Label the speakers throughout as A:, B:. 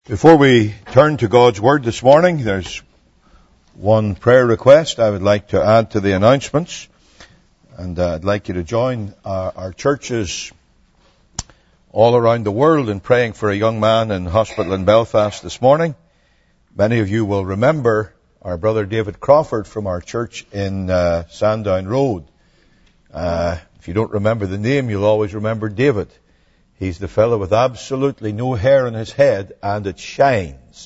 A: Before we turn to God's Word this morning, there's one prayer request I would like to add to the announcements. And I'd like you to join our churches all around the world in praying for a young man in hospital in Belfast this morning. Many of you will remember our brother David Crawford from our church in Sandown Road. If you don't remember the name, you'll always remember David. He's the fellow with absolutely no hair on his head, and it shines.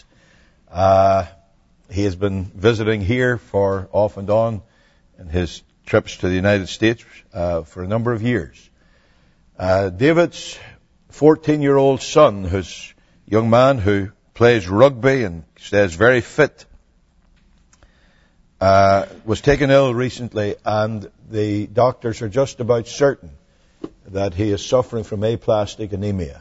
A: He has been visiting here for off and on in his trips to the United States for a number of years. David's 14-year-old son, who's a young man who plays rugby and stays very fit, was taken ill recently, and the doctors are just about certain that he is suffering from aplastic anemia.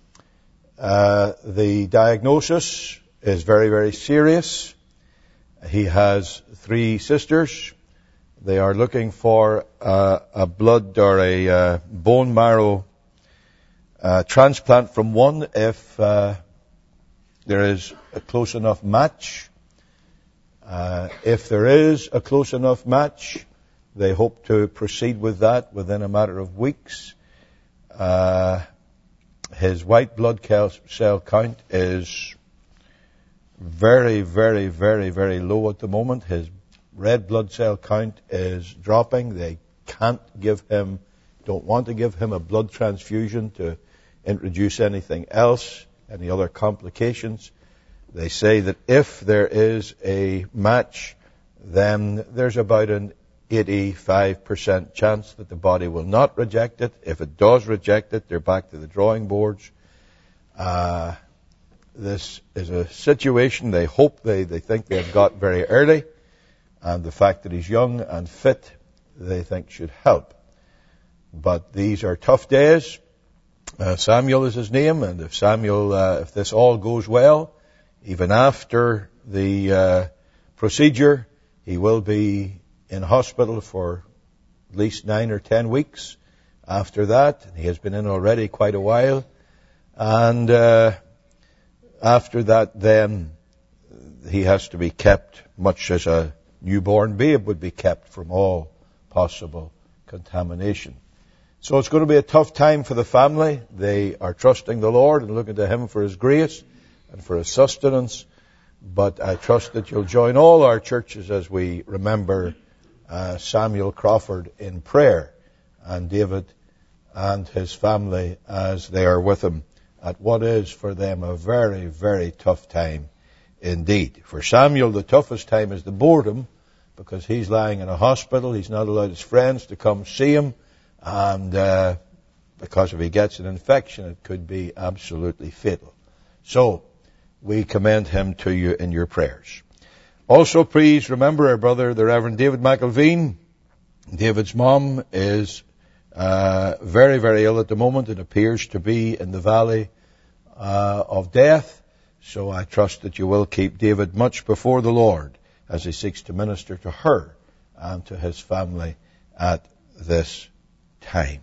A: The diagnosis is very, very serious. He has 3 sisters. They are looking for a blood or a bone marrow transplant from one if there is a close enough match. If there is a close enough match, they hope to proceed with that within a matter of weeks. His white blood cell count is very, very, very, very low at the moment. His red blood cell count is dropping. They don't want to give him a blood transfusion to introduce anything else, any other complications. They say that if there is a match, then there's about an 85% chance that the body will not reject it. If it does reject it, they're back to the drawing boards. This is a situation they think they've got very early, and the fact that he's young and fit, they think should help. But these are tough days. Samuel is his name, and if this all goes well, even after the procedure, he will be in hospital for at least 9 or 10 weeks after that. He has been in already quite a while. And after that, then, he has to be kept much as a newborn babe would be kept from all possible contamination. So it's going to be a tough time for the family. They are trusting the Lord and looking to Him for His grace and for His sustenance. But I trust that you'll join all our churches as we remember Samuel Crawford in prayer, and David and his family as they are with him at what is for them a very, very tough time indeed. For Samuel, the toughest time is the boredom, because he's lying in a hospital. He's not allowed his friends to come see him, and because if he gets an infection, it could be absolutely fatal. So we commend him to you in your prayers. Also, please remember our brother, the Reverend David McElveen. David's mom is very, very ill at the moment. It appears to be in the valley of death. So I trust that you will keep David much before the Lord as he seeks to minister to her and to his family at this time.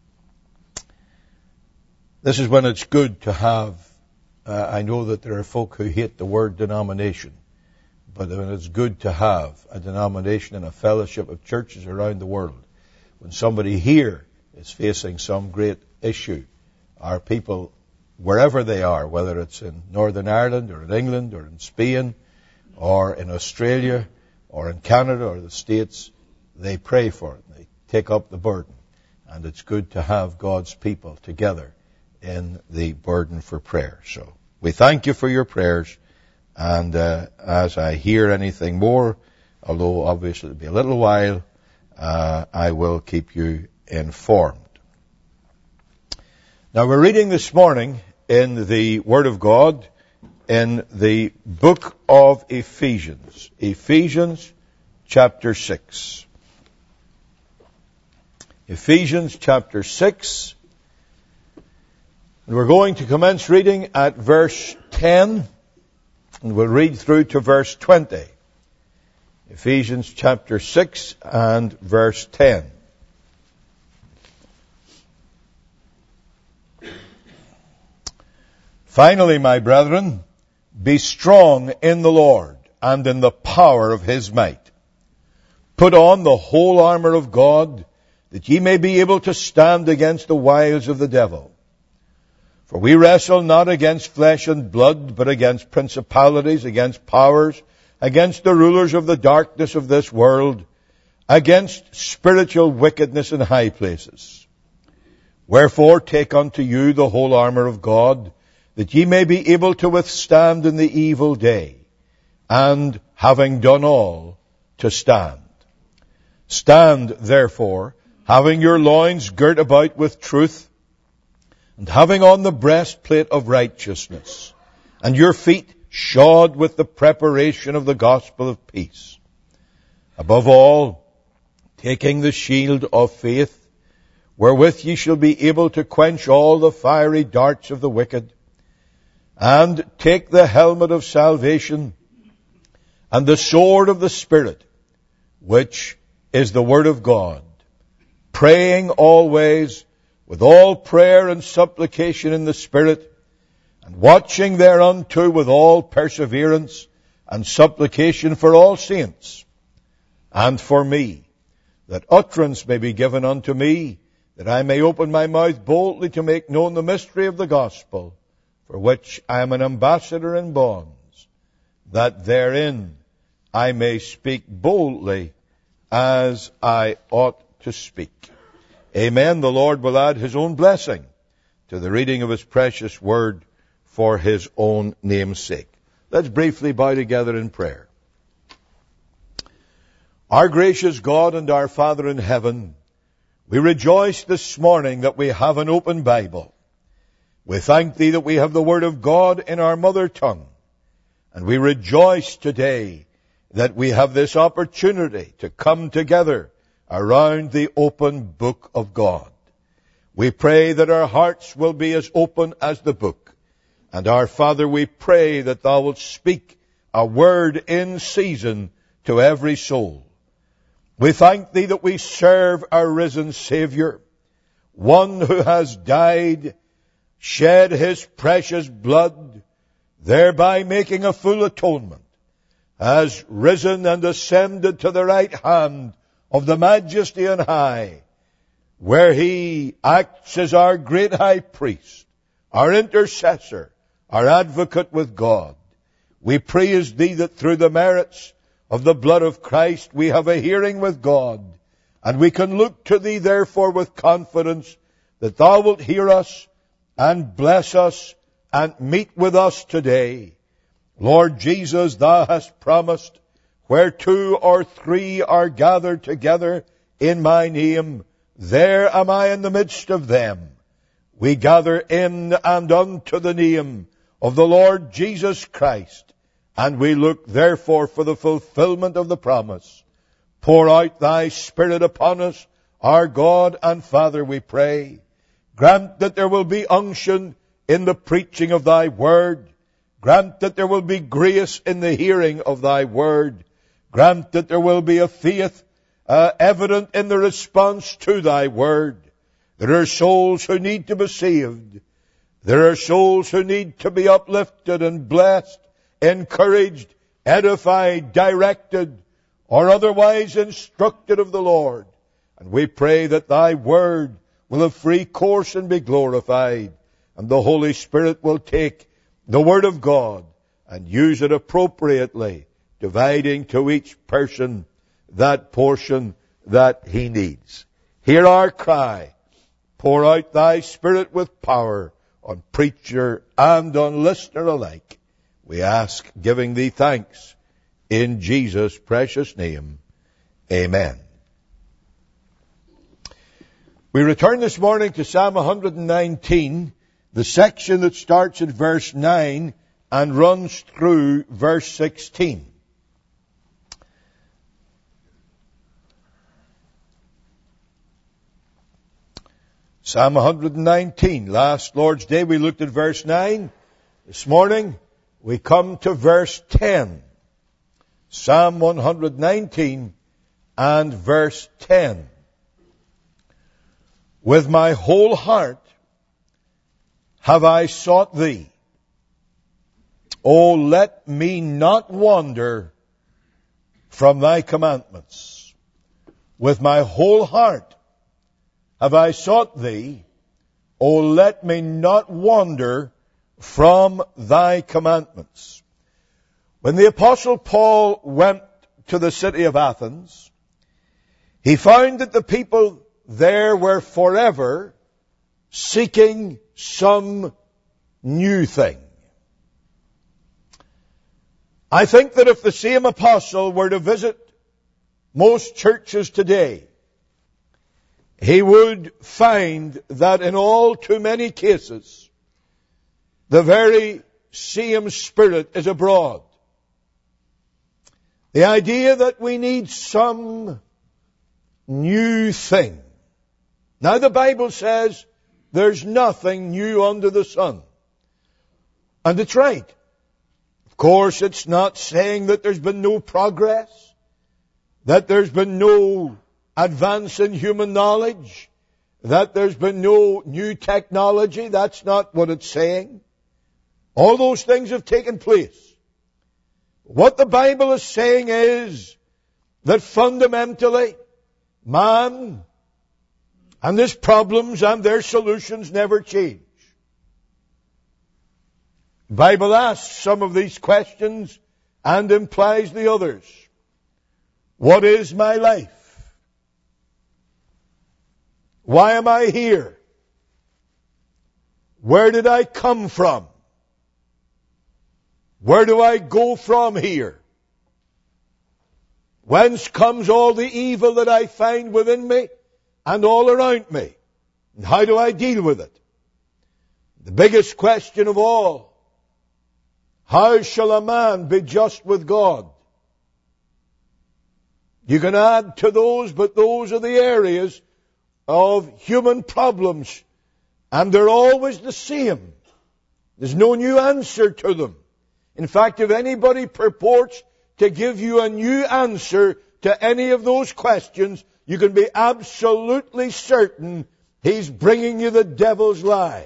A: This is when it's good to have, I know that there are folk who hate the word denomination, but when it's good to have a denomination and a fellowship of churches around the world. When somebody here is facing some great issue, our people, wherever they are, whether it's in Northern Ireland or in England or in Spain or in Australia or in Canada or the States, they pray for it. They take up the burden. And it's good to have God's people together in the burden for prayer. So we thank you for your prayers. And as I hear anything more, although obviously it'll be a little while, I will keep you informed. Now we're reading this morning in the Word of God in the book of Ephesians. Ephesians chapter 6. Ephesians chapter 6. And we're going to commence reading at verse 10. And we'll read through to verse 20. Ephesians chapter 6 and verse 10. Finally, my brethren, Be strong in the Lord and in the power of his might. Put on the whole armor of God, that ye may be able to stand against the wiles of the devil. For we wrestle not against flesh and blood, but against principalities, against powers, against the rulers of the darkness of this world, against spiritual wickedness in high places. Wherefore take unto you the whole armor of God, that ye may be able to withstand in the evil day, and having done all, to stand. Stand, therefore, having your loins girt about with truth, and having on the breastplate of righteousness, and your feet shod with the preparation of the gospel of peace. Above all, taking the shield of faith, wherewith ye shall be able to quench all the fiery darts of the wicked, and take the helmet of salvation, and the sword of the Spirit, which is the word of God, praying always with all prayer and supplication in the Spirit, and watching thereunto with all perseverance and supplication for all saints, and for me, that utterance may be given unto me, that I may open my mouth boldly to make known the mystery of the gospel, for which I am an ambassador in bonds, that therein I may speak boldly as I ought to speak. Amen. The Lord will add his own blessing to the reading of his precious word for his own name's sake. Let's briefly bow together in prayer. Our gracious God and our Father in heaven, we rejoice this morning that we have an open Bible. We thank thee that we have the word of God in our mother tongue. And we rejoice today that we have this opportunity to come together around the open book of God. We pray that our hearts will be as open as the book. And our Father, we pray that thou wilt speak a word in season to every soul. We thank thee that we serve our risen Savior, one who has died, shed his precious blood, thereby making a full atonement, has risen and ascended to the right hand of the Majesty on high, where he acts as our great high priest, our intercessor, our advocate with God. We praise thee that through the merits of the blood of Christ we have a hearing with God, and we can look to thee therefore with confidence that thou wilt hear us and bless us and meet with us today. Lord Jesus, thou hast promised, where 2 or 3 are gathered together in my name, there am I in the midst of them. We gather in and unto the name of the Lord Jesus Christ, and we look therefore for the fulfillment of the promise. Pour out thy Spirit upon us, our God and Father, we pray. Grant that there will be unction in the preaching of thy word. Grant that there will be grace in the hearing of thy word. Grant that there will be a faith evident in the response to thy word. There are souls who need to be saved. There are souls who need to be uplifted and blessed, encouraged, edified, directed, or otherwise instructed of the Lord. And we pray that thy word will have free course and be glorified, and the Holy Spirit will take the word of God and use it appropriately, dividing to each person that portion that he needs. Hear our cry. Pour out thy Spirit with power on preacher and on listener alike. We ask, giving thee thanks in Jesus' precious name. Amen. We return this morning to Psalm 119, the section that starts at verse 9 and runs through verse 16. Psalm 119. Last Lord's Day we looked at verse 9. This morning we come to verse 10. Psalm 119 and verse 10. With my whole heart have I sought thee. O let me not wander from thy commandments. With my whole heart have I sought thee. O let me not wander from thy commandments. When the Apostle Paul went to the city of Athens, he found that the people there were forever seeking some new thing. I think that if the same apostle were to visit most churches today, he would find that in all too many cases, the very same spirit is abroad. The idea that we need some new thing. Now the Bible says there's nothing new under the sun. And it's right. Of course, it's not saying that there's been no progress, that there's been no advance in human knowledge, that there's been no new technology. That's not what it's saying. All those things have taken place. What the Bible is saying is that fundamentally, man and his problems and their solutions never change. The Bible asks some of these questions and implies the others. What is my life? Why am I here? Where did I come from? Where do I go from here? Whence comes all the evil that I find within me and all around me? And how do I deal with it? The biggest question of all, how shall a man be just with God? You can add to those, but those are the areas of human problems, and they're always the same. There's no new answer to them. In fact, if anybody purports to give you a new answer to any of those questions, you can be absolutely certain he's bringing you the devil's lie.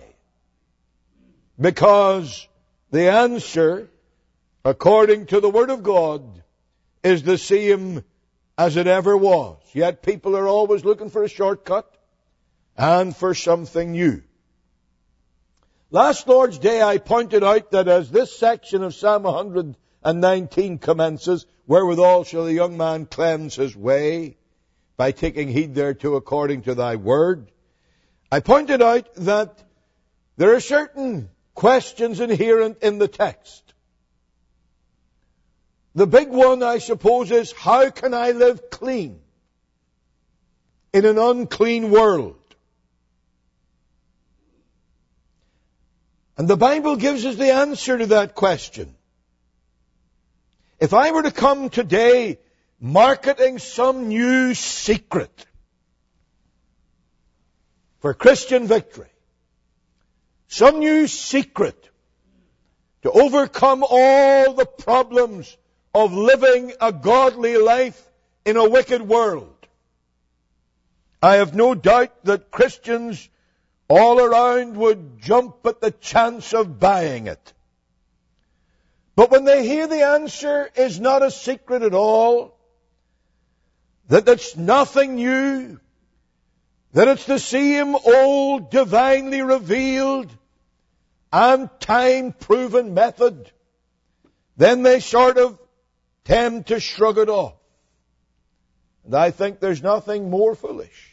A: Because the answer, according to the Word of God, is the same as it ever was. Yet people are always looking for a shortcut and for something new. Last Lord's Day I pointed out that as this section of Psalm 119 commences, wherewithal shall the young man cleanse his way, by taking heed thereto according to thy word, I pointed out that there are certain questions inherent in the text. The big one, I suppose, is how can I live clean in an unclean world? And the Bible gives us the answer to that question. If I were to come today marketing some new secret for Christian victory, some new secret to overcome all the problems of living a godly life in a wicked world, I have no doubt that Christians all around would jump at the chance of buying it. But when they hear the answer is not a secret at all, that it's nothing new, that it's the same old divinely revealed and time-proven method, then they sort of tend to shrug it off. And I think there's nothing more foolish.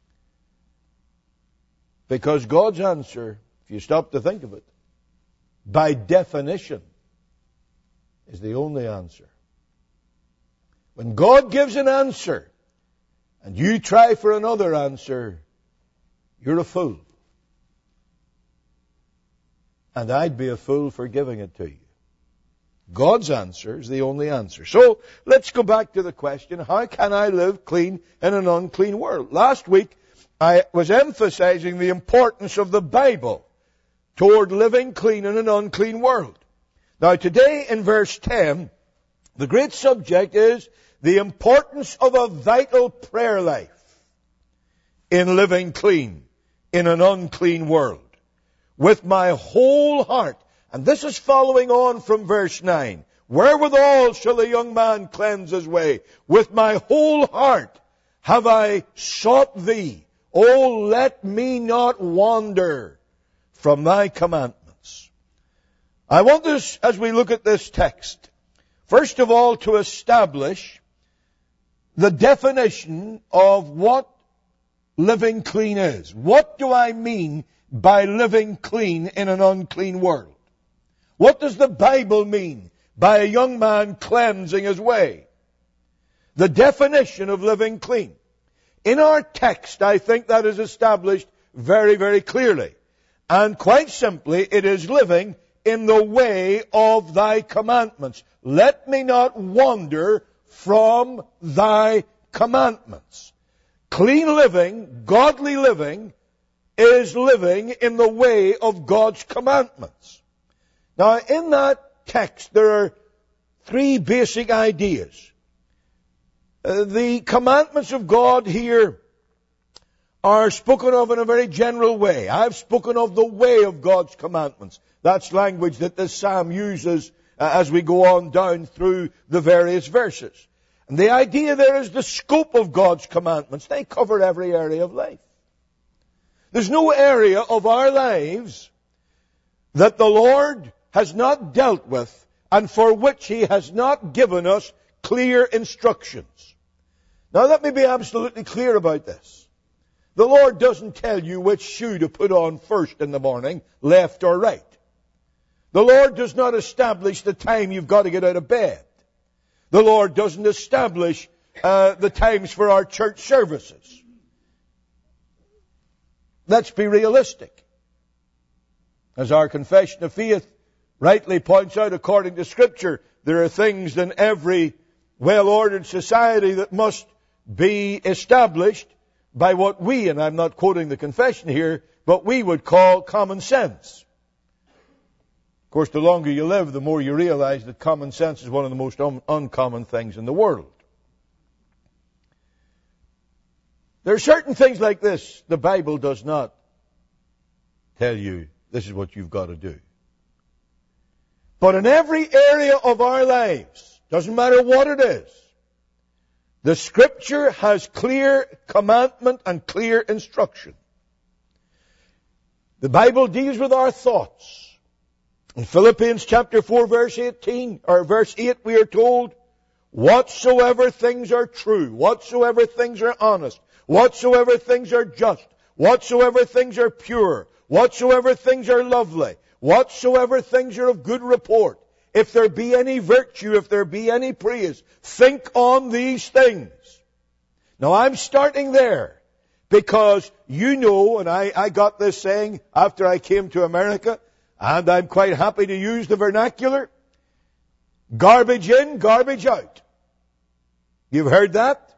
A: Because God's answer, if you stop to think of it, by definition, is the only answer. When God gives an answer, and you try for another answer, you're a fool. And I'd be a fool for giving it to you. God's answer is the only answer. So, let's go back to the question, how can I live clean in an unclean world? Last week, I was emphasizing the importance of the Bible toward living clean in an unclean world. Now today in verse 10, the great subject is the importance of a vital prayer life in living clean in an unclean world. With my whole heart And this is following on from verse 9. Wherewithal shall a young man cleanse his way? With my whole heart have I sought thee. O let me not wander from thy commandments. I want us, as we look at this text, first of all to establish the definition of what living clean is. What do I mean by living clean in an unclean world? What does the Bible mean by a young man cleansing his way? The definition of living clean. In our text, I think that is established very, very clearly. And quite simply, it is living in the way of thy commandments. Let me not wander from thy commandments. Clean living, godly living, is living in the way of God's commandments. Now, in that text, there are three basic ideas. The commandments of God here are spoken of in a very general way. I've spoken of the way of God's commandments. That's language that this psalm uses as we go on down through the various verses. And the idea there is the scope of God's commandments. They cover every area of life. There's no area of our lives that the Lord has not dealt with and for which He has not given us clear instructions. Now let me be absolutely clear about this. The Lord doesn't tell you which shoe to put on first in the morning, left or right. The Lord does not establish the time you've got to get out of bed. The Lord doesn't establish the times for our church services. Let's be realistic. As our confession of faith rightly points out, according to Scripture, there are things in every well-ordered society that must be established by what we, and I'm not quoting the confession here, but we would call common sense. Of course, the longer you live, the more you realize that common sense is one of the most uncommon things in the world. There are certain things like this the Bible does not tell you this is what you've got to do. But in every area of our lives, doesn't matter what it is, the Scripture has clear commandment and clear instruction. The Bible deals with our thoughts. In Philippians chapter 4 verse 18, or verse 8, we are told, whatsoever things are true, whatsoever things are honest, whatsoever things are just, whatsoever things are pure, whatsoever things are lovely, whatsoever things are of good report, if there be any virtue, if there be any praise, think on these things. Now I'm starting there because you know, and I got this saying after I came to America, and I'm quite happy to use the vernacular, garbage in, garbage out. You've heard that?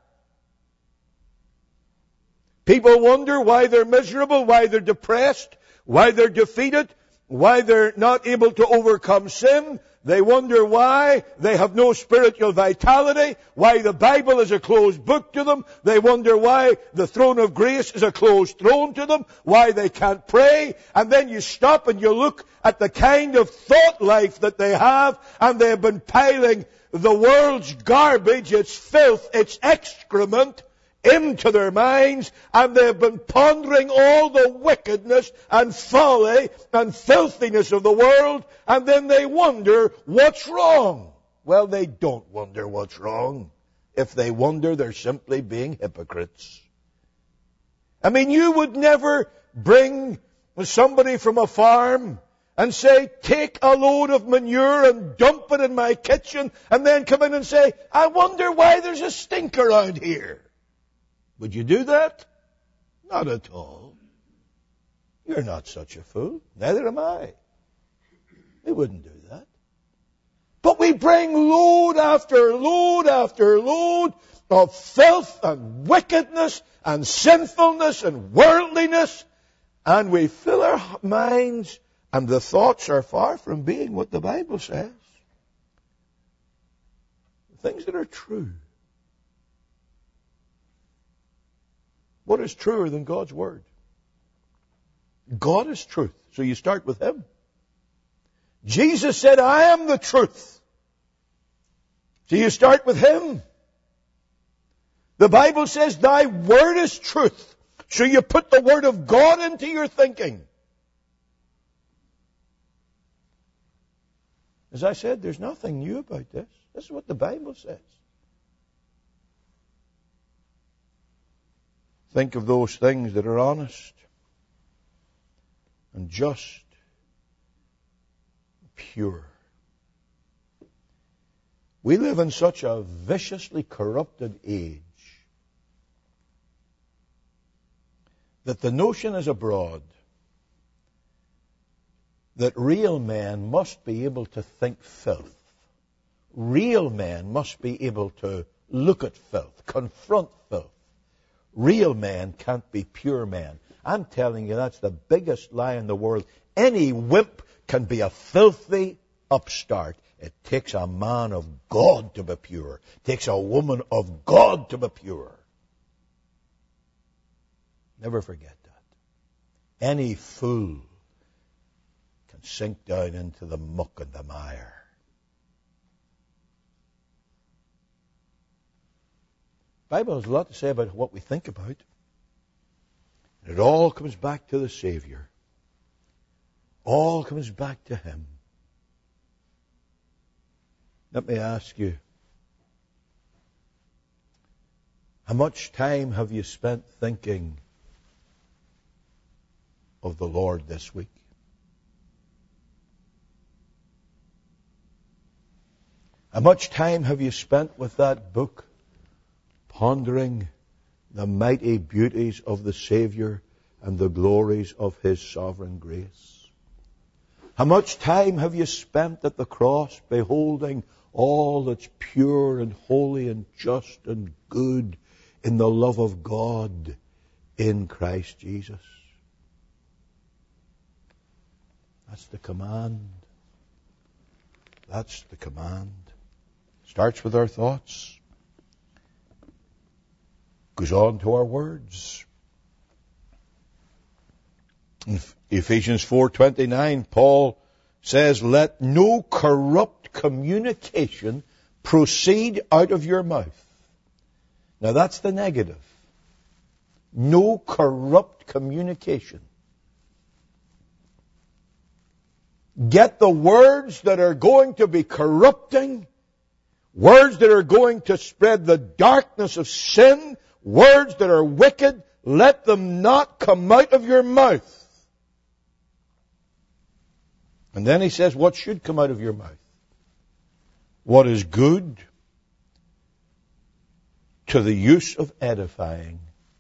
A: People wonder why they're miserable, why they're depressed, why they're defeated, why they're not able to overcome sin. They wonder why they have no spiritual vitality, why the Bible is a closed book to them. They wonder why the throne of grace is a closed throne to them, why they can't pray. And then you stop and you look at the kind of thought life that they have, and they've been piling the world's garbage, its filth, its excrement, into their minds, and they've been pondering all the wickedness and folly and filthiness of the world, and then they wonder what's wrong. Well, they don't wonder what's wrong. If they wonder, they're simply being hypocrites. I mean, you would never bring somebody from a farm and say, take a load of manure and dump it in my kitchen, and then come in and say, I wonder why there's a stink around here. Would you do that? Not at all. You're not such a fool. Neither am I. We wouldn't do that. But we bring load after load after load of filth and wickedness and sinfulness and worldliness, and we fill our minds, and the thoughts are far from being what the Bible says. Things that are true. What is truer than God's Word? God is truth. So you start with Him. Jesus said, I am the truth. So you start with Him. The Bible says, thy word is truth. So you put the Word of God into your thinking. As I said, there's nothing new about this. This is what the Bible says. Think of those things that are honest and just, pure. We live in such a viciously corrupted age that the notion is abroad that real men must be able to think filth. Real men must be able to look at filth, confront filth. Real men can't be pure men. I'm telling you, that's the biggest lie in the world. Any wimp can be a filthy upstart. It takes a man of God to be pure. It takes a woman of God to be pure. Never forget that. Any fool can sink down into the muck and the mire. The Bible has a lot to say about what we think about. It all comes back to the Savior. All comes back to Him. Let me ask you, how much time have you spent thinking of the Lord this week? How much time have you spent with that book, pondering the mighty beauties of the Savior and the glories of His sovereign grace? How much time have you spent at the cross beholding all that's pure and holy and just and good in the love of God in Christ Jesus? That's the command. That's the command. Starts with our thoughts. Goes on to our words. In Ephesians 4:29, Paul says, let no corrupt communication proceed out of your mouth. Now that's the negative. No corrupt communication. Get the words that are going to be corrupting, words that are going to spread the darkness of sin, words that are wicked, let them not come out of your mouth. And then he says, what should come out of your mouth? What is good to the use of edifying.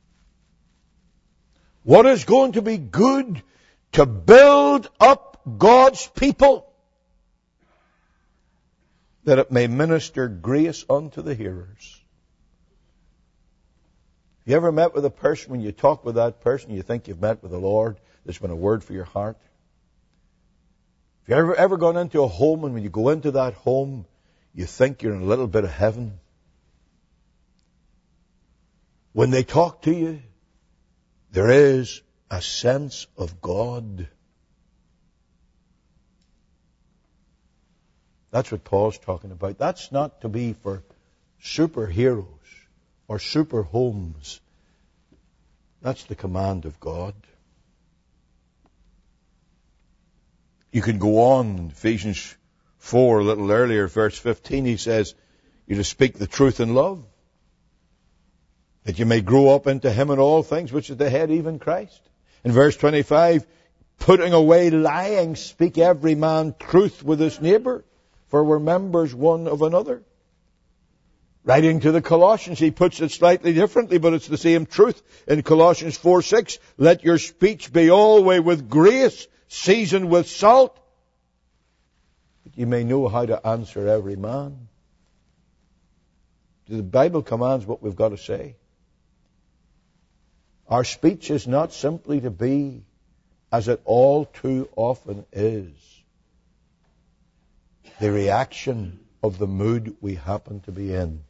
A: What is going to be good to build up God's people, that it may minister grace unto the hearers. You ever met with a person, when you talk with that person, you think you've met with the Lord, there's been a word for your heart? Have you ever gone into a home, and when you go into that home, you think you're in a little bit of heaven? When they talk to you, there is a sense of God. That's what Paul's talking about. That's not to be for superheroes or super homes. That's the command of God. You can go on in Ephesians 4, a little earlier, verse 15, he says, you're to speak the truth in love, that you may grow up into Him in all things, which is the head, even Christ. In verse 25, putting away lying, speak every man truth with his neighbor, for we're members one of another. Writing to the Colossians, he puts it slightly differently, but it's the same truth. In Colossians 4:6, let your speech be always with grace, seasoned with salt, that you may know how to answer every man. The Bible commands what we've got to say. Our speech is not simply to be, as it all too often is, the reaction of the mood we happen to be in.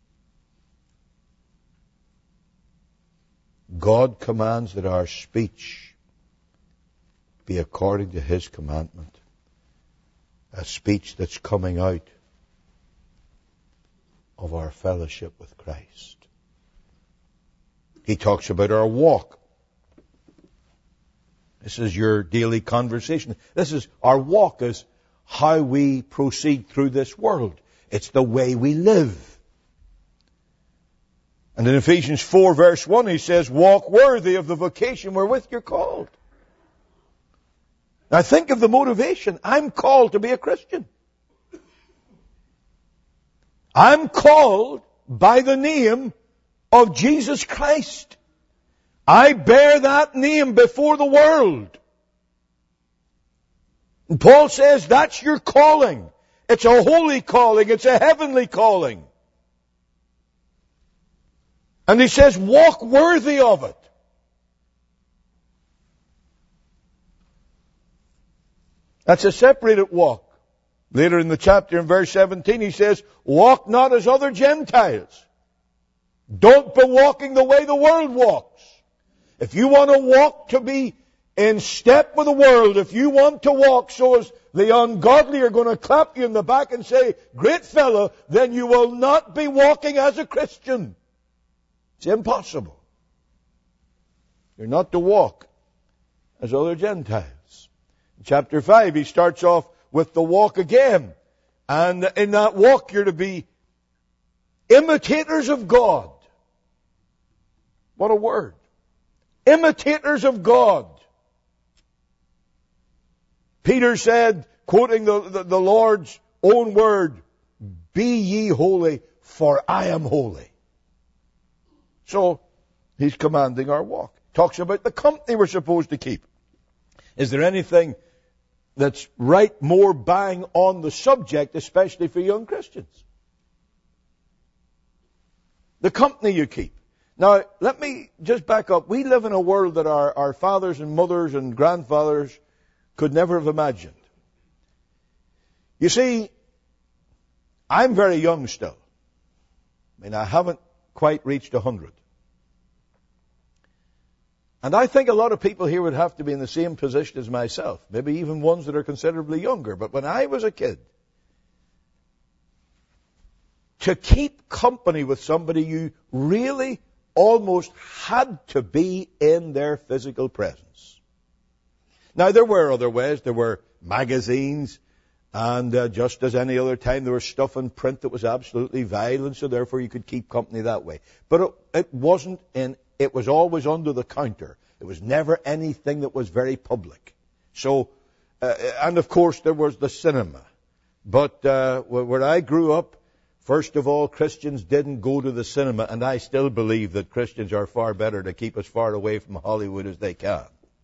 A: God commands that our speech be according to His commandment. a speech that's coming out of our fellowship with Christ. He talks about our walk. This is your daily conversation. This is our walk, is how we proceed through this world. It's the way we live. And in Ephesians 4 verse 1 he says, walk worthy of the vocation wherewith you're called. Now think of the motivation. I'm called to be a Christian. I'm called by the name of Jesus Christ. I bear that name before the world. And Paul says that's your calling. It's a holy calling. It's a heavenly calling. And he says, walk worthy of it. That's a separated walk. Later in the chapter in verse 17 he says, walk not as other Gentiles. Don't be walking the way the world walks. If you want to walk to be in step with the world, if you want to walk so as the ungodly are going to clap you in the back and say, great fellow, then you will not be walking as a Christian. It's impossible. You're not to walk as other Gentiles. In chapter 5 he starts off with the walk again. And in that walk you're to be imitators of God. What a word. Imitators of God. Peter said, quoting the Lord's own word, be ye holy, for I am holy. So, he's commanding our walk. Talks about the company we're supposed to keep. Is there anything that's right more bang on the subject, especially for young Christians? The company you keep. Now, let me just back up. We live in a world that our fathers and mothers and grandfathers could never have imagined. You see, I'm very young still. I mean, I haven't quite reached 100. And I think a lot of people here would have to be in the same position as myself. Maybe even ones that are considerably younger. But when I was a kid, to keep company with somebody, you really almost had to be in their physical presence. Now, there were other ways. There were magazines, and just as any other time, there was stuff in print that was absolutely vile, and so therefore you could keep company that way. But it wasn't in. It was always under the counter. It was never anything that was very public. So, and of course there was the cinema. But where I grew up, first of all, Christians didn't go to the cinema, and I still believe that Christians are far better to keep as far away from Hollywood as they can.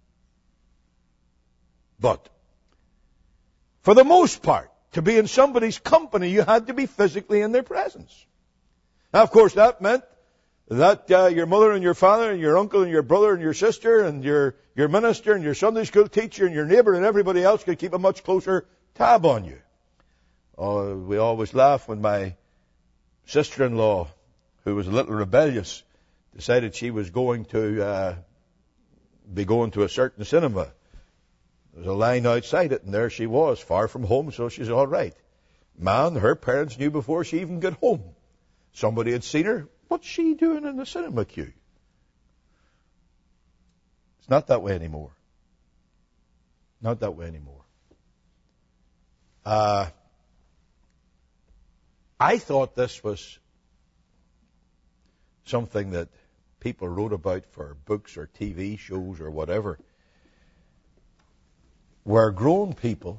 A: But, for the most part, to be in somebody's company, you had to be physically in their presence. Now, of course, that meant that your mother and your father and your uncle and your brother and your sister and your minister and your Sunday school teacher and your neighbor and everybody else could keep a much closer tab on you. Oh, we always laugh when my sister-in-law, who was a little rebellious, decided she was going to be going to a certain cinema. There was a line outside it, and there she was, far from home, so she's all right. Man, her parents knew before she even got home. Somebody had seen her. What's she doing in the cinema queue? It's not that way anymore. Not that way anymore. I thought this was something that people wrote about for books or TV shows or whatever, where grown people,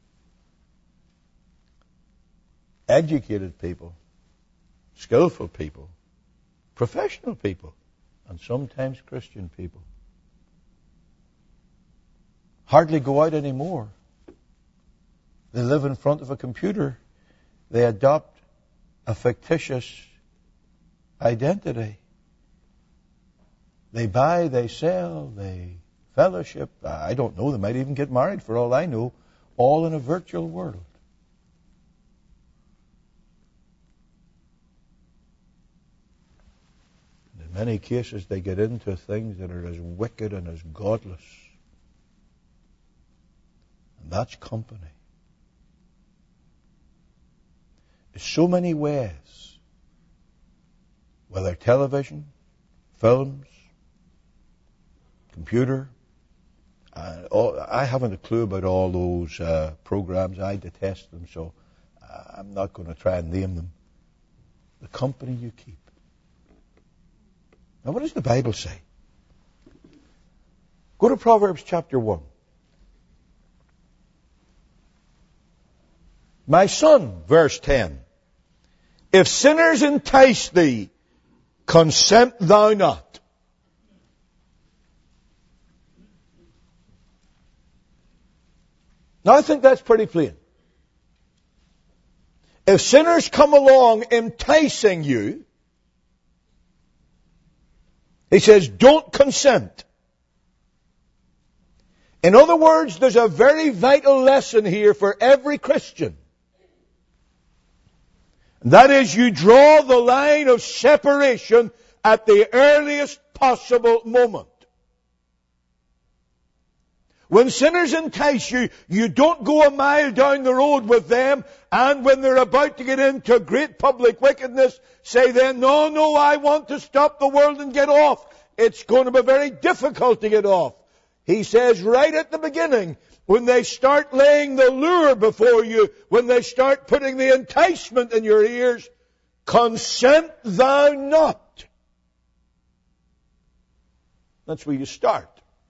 A: educated people, skillful people, professional people, and sometimes Christian people hardly go out anymore. They live in front of a computer. They adopt a fictitious identity. They buy, they sell, they fellowship. I don't know, they might even get married for all I know, all in a virtual world. In many cases, they get into things that are as wicked and as godless. And that's company. so many ways, whether television, films, computer. I haven't a clue about all those programs. I detest them, so I'm not going to try and name them. The company you keep. Now, what does the Bible say? Go to Proverbs chapter 1. My son, verse 10. If sinners entice thee, consent thou not. Now I think that's pretty plain. If sinners come along enticing you, he says, don't consent. In other words, there's a very vital lesson here for every Christian. That is, you draw the line of separation at the earliest possible moment. When sinners entice you, you don't go a mile down the road with them, and when they're about to get into great public wickedness, say then, no, I want to stop the world and get off. It's going to be very difficult to get off. He says right at the beginning, when they start laying the lure before you, when they start putting the enticement in your ears, consent thou not. That's where you start.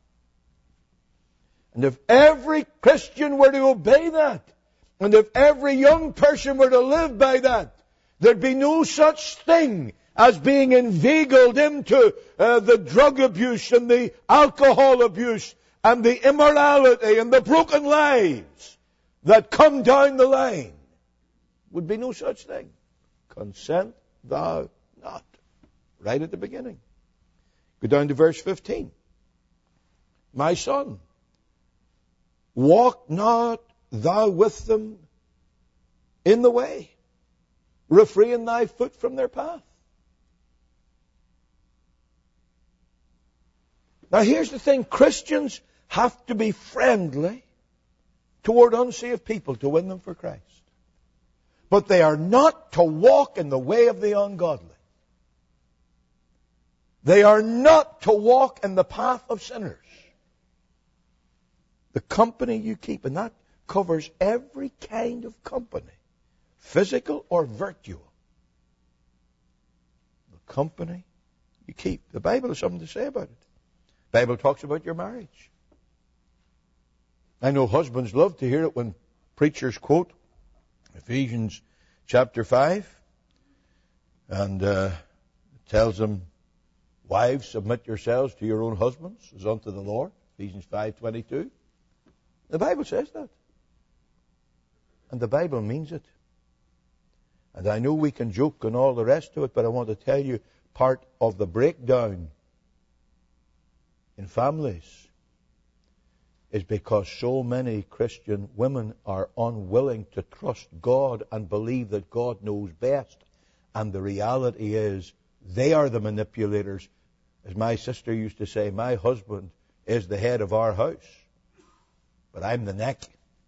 A: And if every Christian were to obey that, and if every young person were to live by that, there'd be no such thing as being inveigled into the drug abuse and the alcohol abuse and the immorality and the broken lives that come down the line. Would be no such thing. Consent thou not. Right at the beginning. Go down to verse 15. My son, walk not thou with them in the way. Refrain thy foot from their path. Now here's the thing. Christians have to be friendly toward unsaved people to win them for Christ. But they are not to walk in the way of the ungodly. They are not to walk in the path of sinners. The company you keep, and that covers every kind of company, physical or virtual. The company you keep. The Bible has something to say about it. The Bible talks about your marriage. I know husbands love to hear it when preachers quote Ephesians chapter 5 and tells them, wives, submit yourselves to your own husbands as unto the Lord. Ephesians 5:22. The Bible says that. And the Bible means it. And I know we can joke and all the rest of it, but I want to tell you part of the breakdown in families is because so many Christian women are unwilling to trust God and believe that God knows best. And the reality is they are the manipulators. As my sister used to say, my husband is the head of our house, but I'm the neck.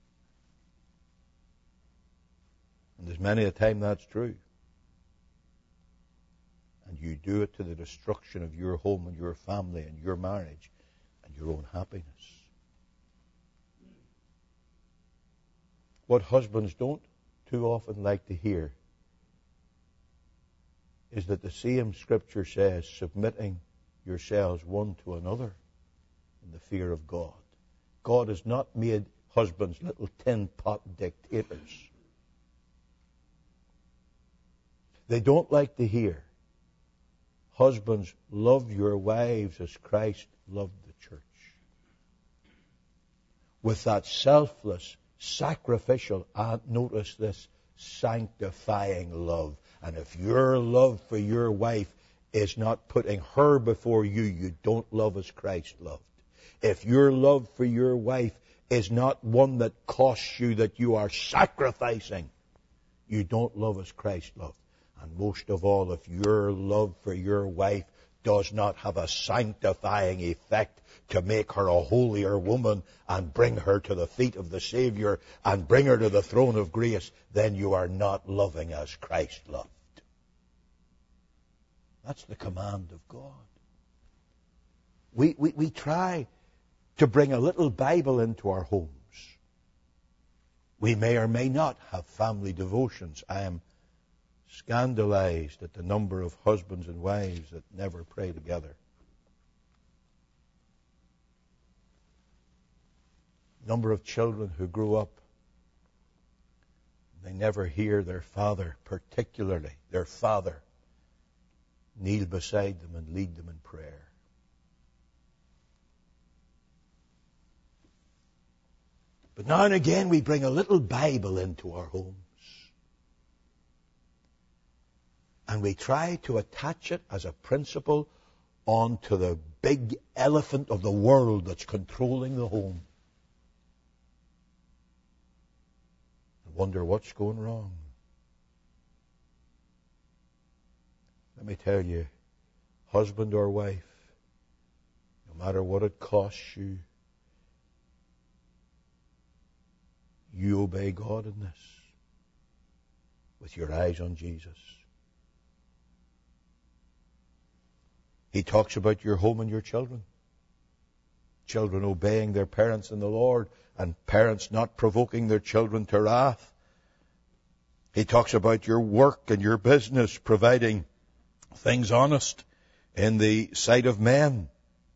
A: And there's many a time that's true. And you do it to the destruction of your home and your family and your marriage and your own happiness. What husbands don't too often like to hear is that the same Scripture says, submitting yourselves one to another in the fear of God. God has not made husbands little tin pot dictators. They don't like to hear, husbands, love your wives as Christ loved the church. With that selfless, sacrificial, and notice this, sanctifying love. And if your love for your wife is not putting her before you, you don't love as Christ loved. If your love for your wife is not one that costs you, that you are sacrificing, you don't love as Christ loved. And most of all, if your love for your wife does not have a sanctifying effect to make her a holier woman and bring her to the feet of the Savior and bring her to the throne of grace, then you are not loving as Christ loved. That's the command of God. We try to bring a little Bible into our homes. We may or may not have family devotions. I am scandalized at the number of husbands and wives that never pray together. Number of children who grow up, they never hear their father, particularly their father, kneel beside them and lead them in prayer. But now and again we bring a little Bible into our homes. And we try to attach it as a principle onto the big elephant of the world that's controlling the home. And wonder what's going wrong. Let me tell you, husband or wife, no matter what it costs you, you obey God in this with your eyes on Jesus. He talks about your home and your children. Children obeying their parents in the Lord, and parents not provoking their children to wrath. He talks about your work and your business, providing things honest in the sight of men.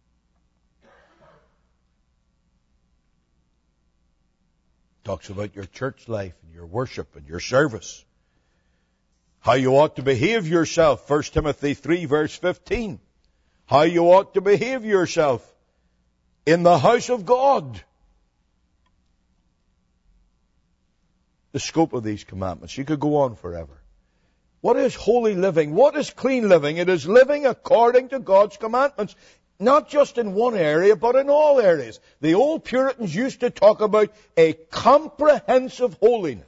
A: Talks about your church life and your worship and your service. How you ought to behave yourself. 1 Timothy 3 verse 15. How you ought to behave yourself in the house of God. The scope of these commandments. You could go on forever. What is holy living? What is clean living? It is living according to God's commandments. Not just in one area, but in all areas. The old Puritans used to talk about a comprehensive holiness.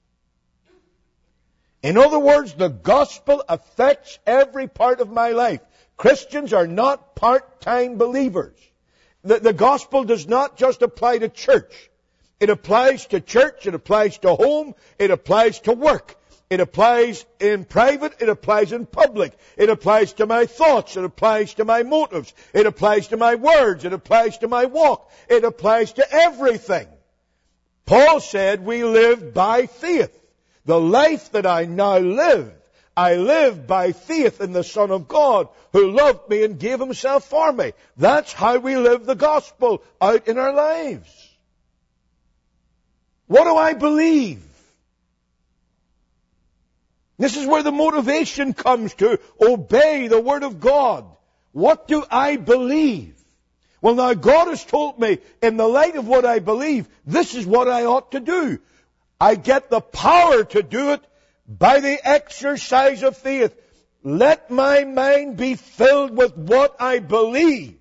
A: In other words, the gospel affects every part of my life. Christians are not part-time believers. The gospel does not just apply to church. It applies to church, it applies to home, it applies to work. It applies in private, it applies in public. It applies to my thoughts, it applies to my motives. It applies to my words, it applies to my walk. It applies to everything. Paul said we live by faith. The life that I now live, I live by faith in the Son of God who loved me and gave himself for me. That's how we live the gospel out in our lives. What do I believe? This is where the motivation comes to obey the Word of God. What do I believe? Well, now God has told me, in the light of what I believe, this is what I ought to do. I get the power to do it by the exercise of faith. Let my mind be filled with what I believe.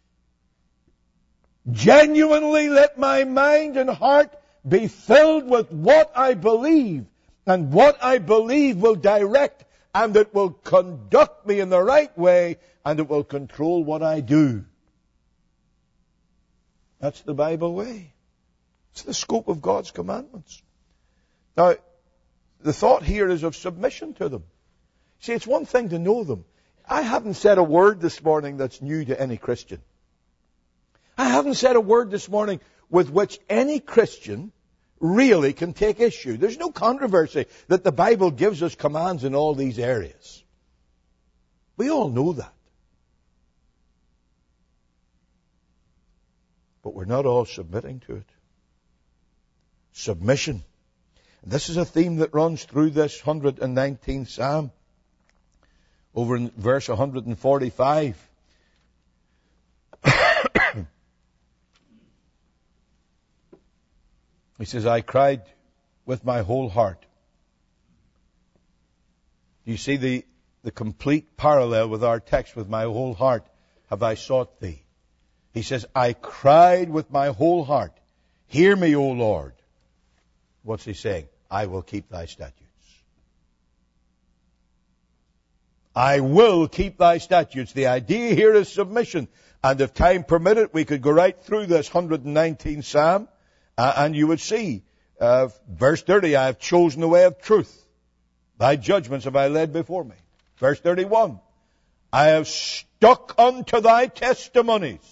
A: Genuinely let my mind and heart be filled with what I believe. And what I believe will direct, and it will conduct me in the right way, and it will control what I do. That's the Bible way. It's the scope of God's commandments. Now, the thought here is of submission to them. See, it's one thing to know them. I haven't said a word this morning that's new to any Christian. I haven't said a word this morning with which any Christian really can take issue. There's no controversy that the Bible gives us commands in all these areas. We all know that. But we're not all submitting to it. Submission. And this is a theme that runs through this 119th Psalm. Over in verse 145. He says, I cried with my whole heart. You see the complete parallel with our text, with my whole heart have I sought thee. He says, I cried with my whole heart. Hear me, O Lord. What's he saying? I will keep thy statutes. I will keep thy statutes. The idea here is submission. And if time permitted, we could go right through this 119th Psalm, and you would see, verse 30, I have chosen the way of truth. Thy judgments have I led before me. Verse 31, I have stuck unto thy testimonies.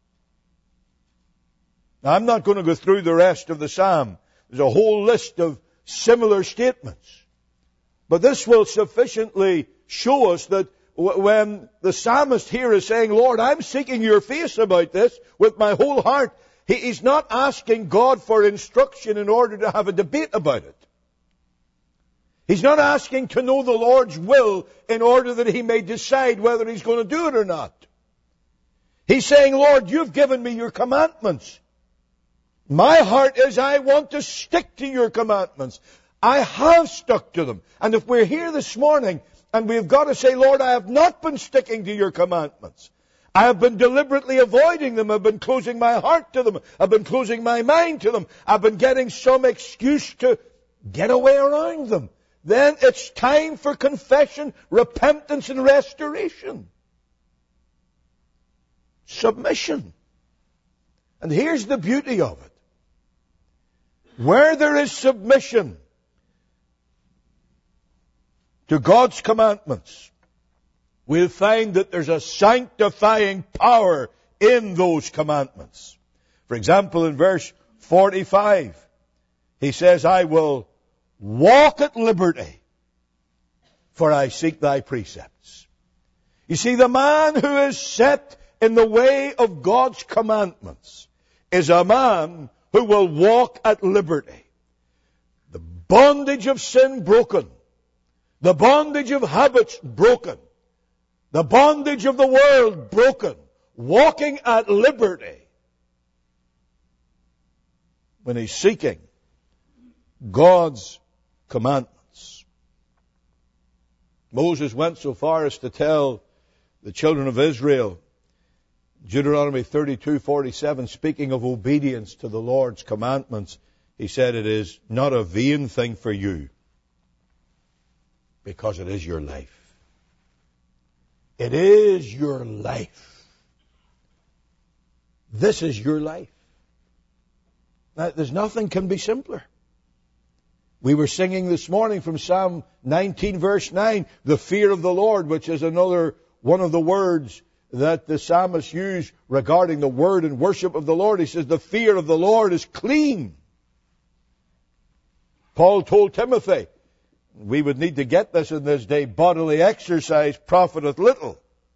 A: Now, I'm not going to go through the rest of the psalm. There's a whole list of similar statements. But this will sufficiently show us that when the psalmist here is saying, Lord, I'm seeking your face about this with my whole heart, he's not asking God for instruction in order to have a debate about it. He's not asking to know the Lord's will in order that he may decide whether he's going to do it or not. He's saying, Lord, you've given me your commandments. My heart is, I want to stick to your commandments. I have stuck to them. And if we're here this morning and we've got to say, Lord, I have not been sticking to your commandments. I have been deliberately avoiding them. I've been closing my heart to them. I've been closing my mind to them. I've been getting some excuse to get away around them. Then it's time for confession, repentance, and restoration. Submission. And here's the beauty of it. Where there is submission to God's commandments, we'll find that there's a sanctifying power in those commandments. For example, in verse 45, he says, I will walk at liberty, for I seek thy precepts. You see, the man who is set in the way of God's commandments is a man who will walk at liberty. The bondage of sin broken. The bondage of habits broken. The bondage of the world broken. Walking at liberty. When he's seeking God's commandments. Moses went so far as to tell the children of Israel, Deuteronomy 32:47, speaking of obedience to the Lord's commandments, he said, it is not a vain thing for you, because it is your life. It is your life. This is your life. Now, there's nothing can be simpler. We were singing this morning from Psalm 19, verse 9, the fear of the Lord, which is another one of the words that the psalmist used regarding the word and worship of the Lord. He says, the fear of the Lord is clean. Paul told Timothy, we would need to get this in this day, bodily exercise profiteth little.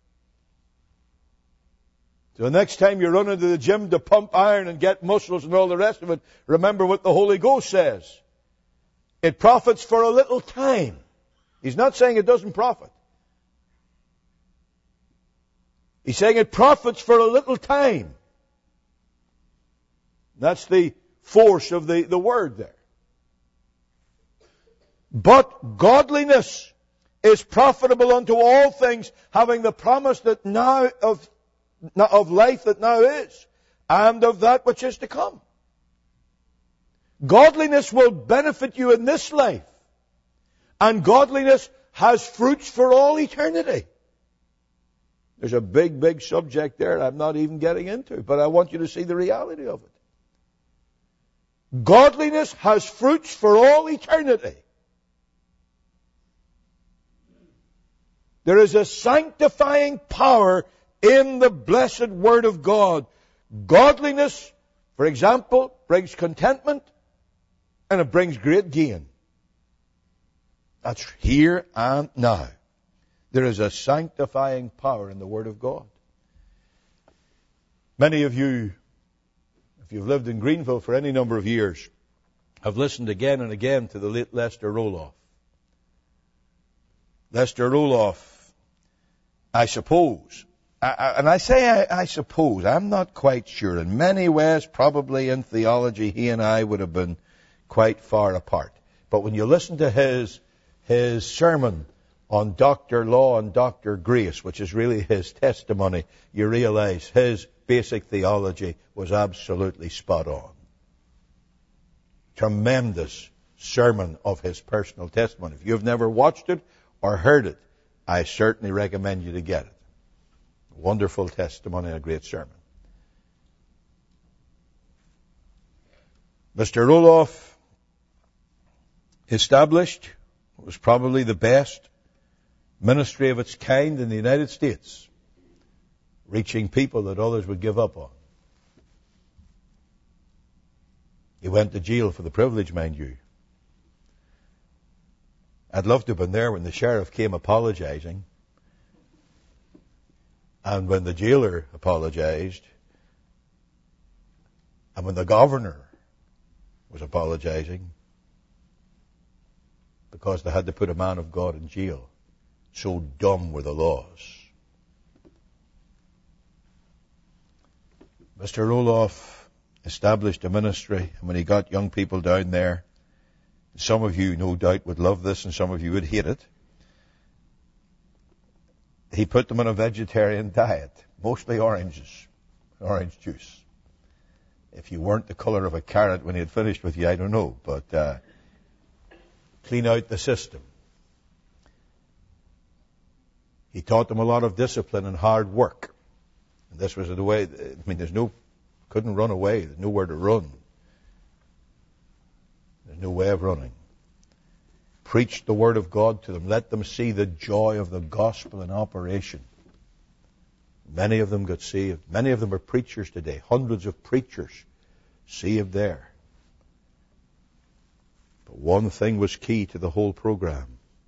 A: So the next time you run into the gym to pump iron and get muscles and all the rest of it, remember what the Holy Ghost says. It profits for a little time. He's not saying it doesn't profit. He's saying it profits for a little time. That's the force of the word there. But godliness is profitable unto all things, having the promise that now of life that now is, and of that which is to come. Godliness will benefit you in this life, and godliness has fruits for all eternity. There's a big, big subject there I'm not even getting into, but I want you to see the reality of it. Godliness has fruits for all eternity. There is a sanctifying power in the blessed Word of God. Godliness, for example, brings contentment, and it brings great gain. That's here and now. There is a sanctifying power in the Word of God. Many of you, if you've lived in Greenville for any number of years, have listened again and again to the late Lester Roloff. Lester Roloff, I suppose, and I say I suppose, I'm not quite sure. In many ways, probably in theology, he and I would have been quite far apart. But when you listen to his sermon on Dr. Law and Dr. Grace, which is really his testimony, you realize his basic theology was absolutely spot on. Tremendous sermon of his personal testimony. If you've never watched it or heard it, I certainly recommend you to get it. Wonderful testimony and a great sermon. Mr. Roloff established what was probably the best ministry of its kind in the United States, reaching people that others would give up on. He went to jail for the privilege, mind you. I'd love to have been there when the sheriff came apologizing, and when the jailer apologized, and when the governor was apologizing, because they had to put a man of God in jail. So dumb were the laws. Mr. Roloff established a ministry, and when he got young people down there, some of you no doubt would love this and some of you would hate it, he put them on a vegetarian diet, mostly oranges, orange juice. If you weren't the color of a carrot when he had finished with you, I don't know, but clean out the system. He taught them a lot of discipline and hard work. And this was the way, couldn't run away. There's nowhere to run. There's no way of running. Preach the word of God to them. Let them see the joy of the gospel in operation. Many of them got saved. Many of them are preachers today. Hundreds of preachers saved there. But one thing was key to the whole program.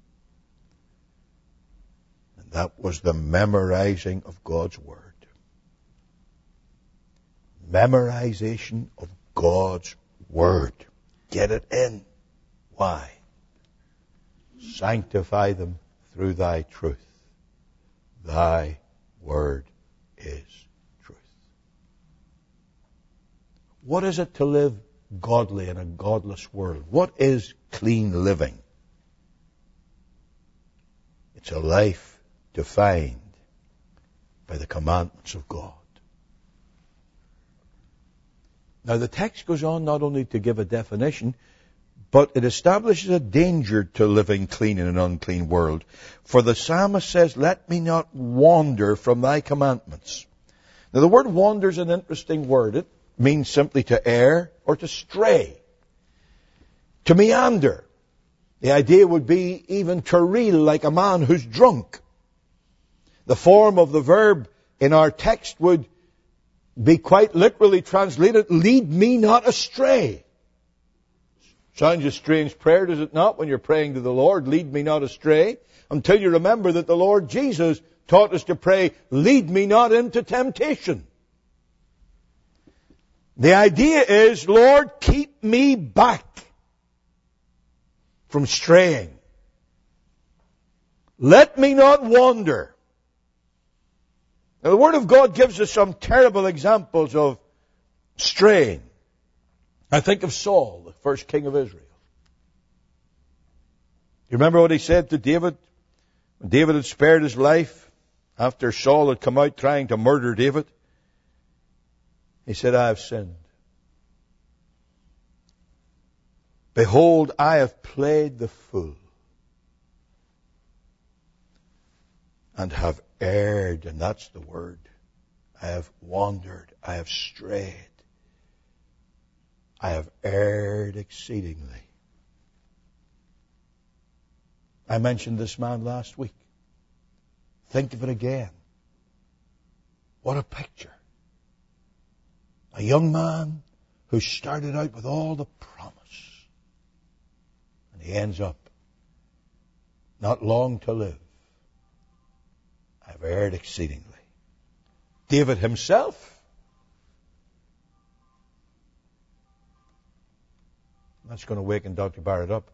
A: And that was the memorizing of God's word. Memorization of God's word. Get it in. Why? Sanctify them through thy truth. Thy word is truth. What is it to live godly in a godless world? What is clean living? It's a life defined by the commandments of God. Now the text goes on not only to give a definition, but it establishes a danger to living clean in an unclean world. For the psalmist says, let me not wander from thy commandments. Now the word wander is an interesting word. It means simply to err or to stray, to meander. The idea would be even to reel like a man who's drunk. The form of the verb in our text would be quite literally translated, lead me not astray. Sounds a strange prayer, does it not, when you're praying to the Lord, lead me not astray, until you remember that the Lord Jesus taught us to pray, lead me not into temptation. The idea is, Lord, keep me back from straying. Let me not wander. Now, the Word of God gives us some terrible examples of straying. I think of Saul, the first king of Israel. You remember what he said to David? When David had spared his life after Saul had come out trying to murder David, he said, I have sinned. Behold, I have played the fool and have erred, and that's the word. I have wandered. I have strayed. I have erred exceedingly. I mentioned this man last week. Think of it again. What a picture. A young man who started out with all the promise. And he ends up not long to live. I've erred exceedingly. David himself. That's going to waken Dr. Barrett up.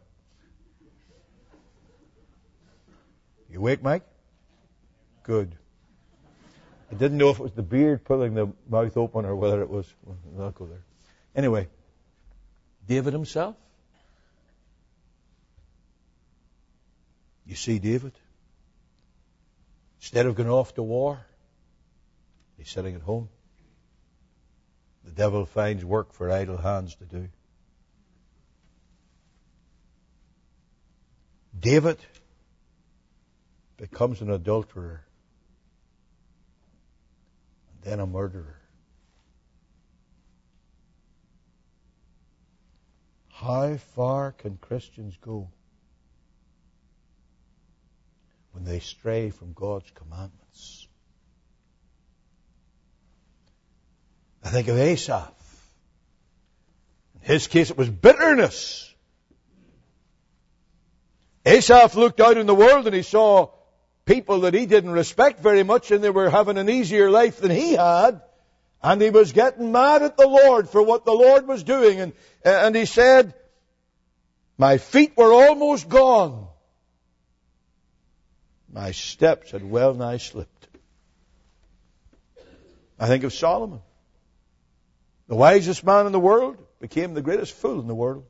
A: You awake, Mike? Good. I didn't know if it was the beard pulling the mouth open or whether it was... Well, I'll go there. Anyway, David himself. You see David? Instead of going off to war, he's sitting at home. The devil finds work for idle hands to do. David, becomes an adulterer, and then a murderer. How far can Christians go when they stray from God's commandments? I think of Asaph. In his case, it was bitterness. Asaph looked out in the world and he saw people that he didn't respect very much, and they were having an easier life than he had. And he was getting mad at the Lord for what the Lord was doing. And he said, my feet were almost gone. My steps had well nigh slipped. I think of Solomon. The wisest man in the world became the greatest fool in the world.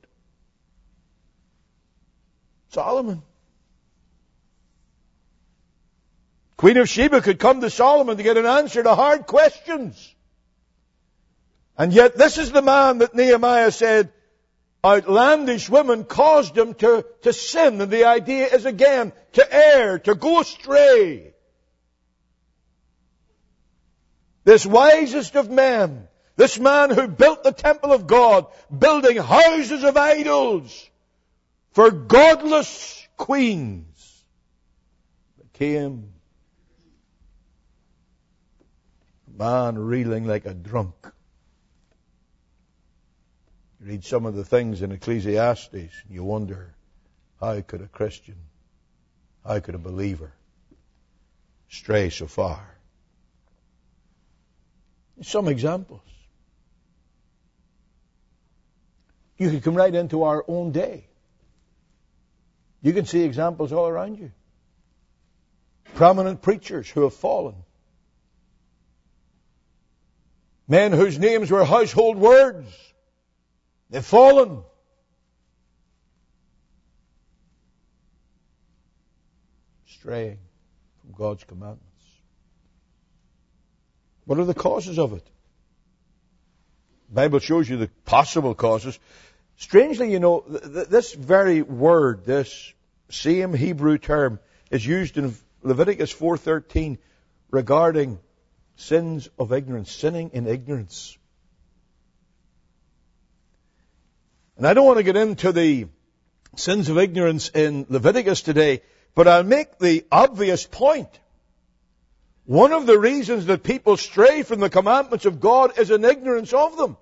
A: Solomon. Queen of Sheba could come to Solomon to get an answer to hard questions. And yet this is the man that Nehemiah said outlandish women caused him to sin. And the idea is again to err, to go astray. This wisest of men, this man who built the temple of God, building houses of idols for godless queens, became a man reeling like a drunk. You read some of the things in Ecclesiastes and you wonder, how could a Christian, how could a believer stray so far? Some examples. You could come right into our own day. You can see examples all around you. Prominent preachers who have fallen. Men whose names were household words. They've fallen. Straying from God's commandments. What are the causes of it? The Bible shows you the possible causes. Strangely, you know, this very word, this same Hebrew term, is used in Leviticus 4:13 regarding sins of ignorance, sinning in ignorance. And I don't want to get into the sins of ignorance in Leviticus today, but I'll make the obvious point. One of the reasons that people stray from the commandments of God is in ignorance of them.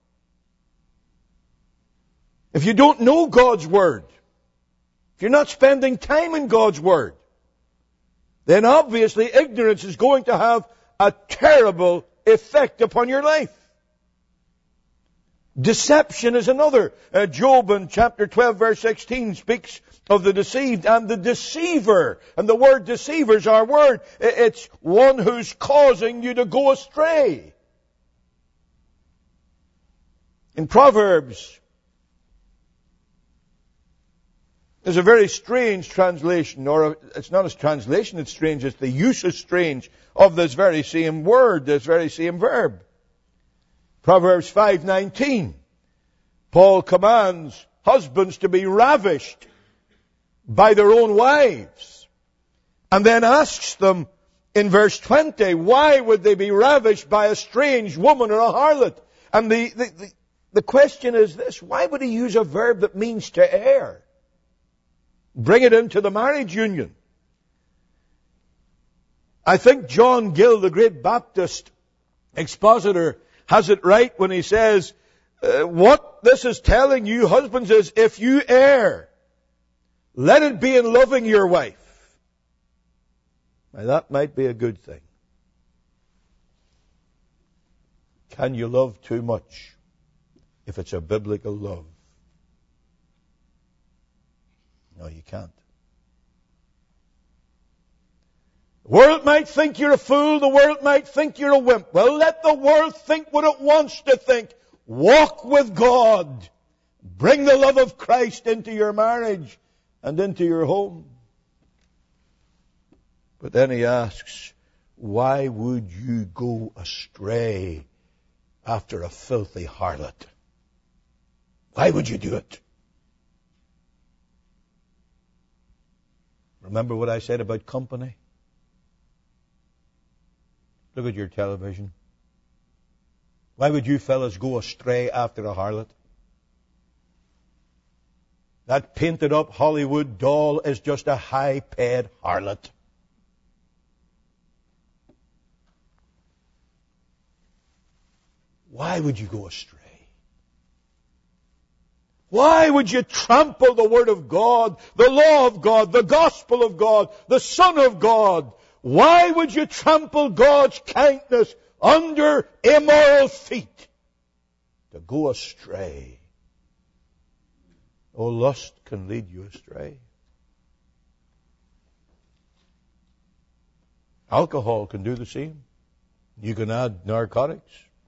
A: If you don't know God's Word, if you're not spending time in God's Word, then obviously ignorance is going to have a terrible effect upon your life. Deception is another. Job in chapter 12 verse 16 speaks of the deceived and the deceiver. And the word deceiver is our word. It's one who's causing you to go astray. In Proverbs, there's a very strange translation, or it's not a translation that's strange, it's the use is strange of this very same word, this very same verb. Proverbs 5:19. Paul commands husbands to be ravished by their own wives. And then asks them in verse 20, why would they be ravished by a strange woman or a harlot? And the question is this, why would he use a verb that means to err? Bring it into the marriage union. I think John Gill, the great Baptist expositor, has it right when he says, what this is telling you, husbands, is if you err, let it be in loving your wife. Now that might be a good thing. Can you love too much if it's a biblical love? No, you can't. The world might think you're a fool. The world might think you're a wimp. Well, let the world think what it wants to think. Walk with God. Bring the love of Christ into your marriage and into your home. But then he asks, why would you go astray after a filthy harlot? Why would you do it? Remember what I said about company? Look at your television. Why would you fellas go astray after a harlot? That painted up Hollywood doll is just a high-paid harlot. Why would you go astray? Why would you trample the Word of God, the law of God, the gospel of God, the Son of God? Why would you trample God's kindness under immoral feet to go astray? Oh, lust can lead you astray. Alcohol can do the same. You can add narcotics.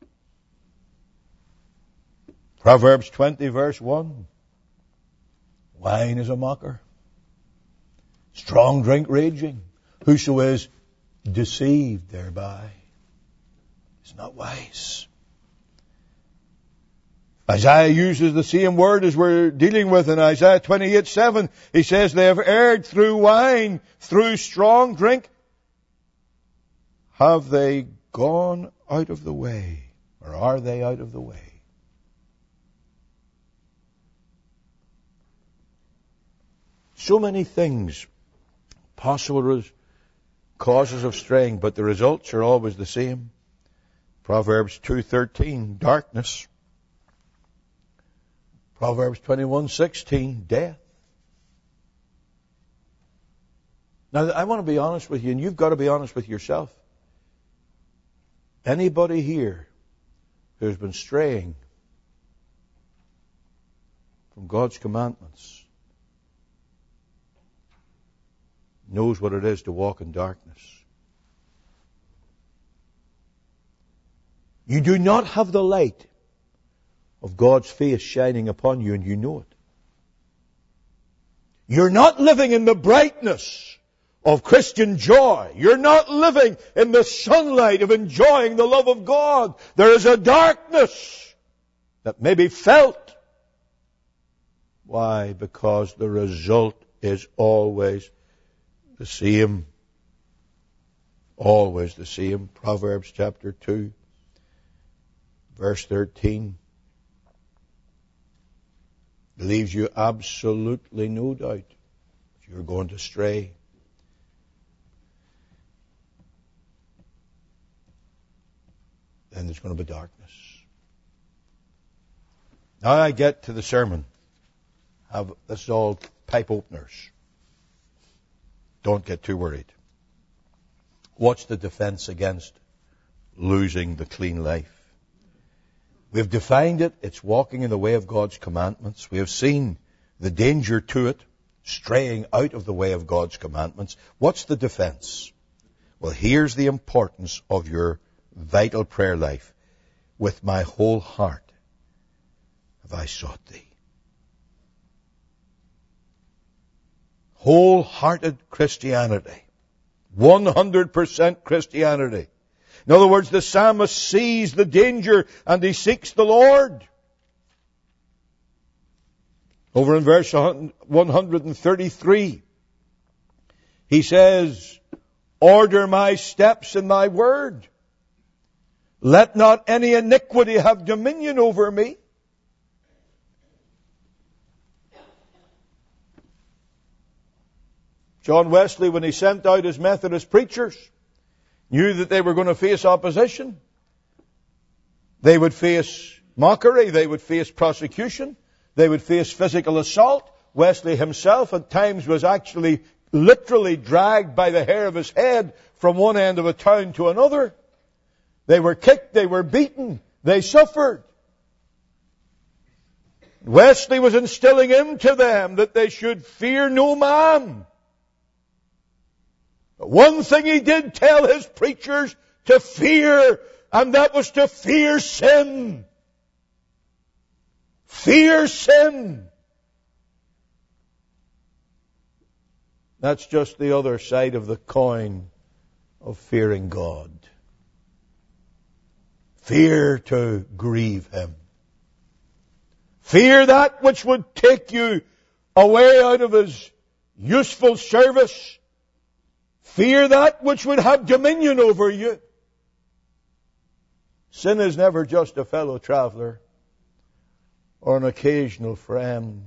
A: Proverbs 20, verse 1. Wine is a mocker. Strong drink raging. Whoso is deceived thereby is not wise. Isaiah uses the same word as we're dealing with in Isaiah 28:7. He says, they have erred through wine, through strong drink. Have they gone out of the way? Or are they out of the way? So many things possible causes of straying, but the results are always the same. Proverbs 2:13, darkness. Proverbs 21:16, death. Now, I want to be honest with you, and you've got to be honest with yourself. Anybody here who's been straying from God's commandments knows what it is to walk in darkness. You do not have the light of God's face shining upon you, and you know it. You're not living in the brightness of Christian joy. You're not living in the sunlight of enjoying the love of God. There is a darkness that may be felt. Why? Because the result is always the same. Always the same. Proverbs chapter 2, verse 13. Leaves you absolutely no doubt if you're going to stray. Then there's going to be darkness. Now I get to the sermon. This is all pipe openers. Don't get too worried. What's the defense against losing the clean life? We've defined it. It's walking in the way of God's commandments. We have seen the danger to it, straying out of the way of God's commandments. What's the defense? Well, here's the importance of your vital prayer life. With my whole heart have I sought thee. Wholehearted Christianity. 100% Christianity. In other words, the psalmist sees the danger and he seeks the Lord. Over in verse 133, he says, order my steps in thy word. Let not any iniquity have dominion over me. John Wesley, when he sent out his Methodist preachers, knew that they were going to face opposition. They would face mockery. They would face prosecution. They would face physical assault. Wesley himself at times was actually literally dragged by the hair of his head from one end of a town to another. They were kicked. They were beaten. They suffered. Wesley was instilling into them that they should fear no man. But one thing he did tell his preachers to fear, and that was to fear sin. Fear sin. That's just the other side of the coin of fearing God. Fear to grieve Him. Fear that which would take you away out of His useful service. Fear that which would have dominion over you. Sin is never just a fellow traveler or an occasional friend.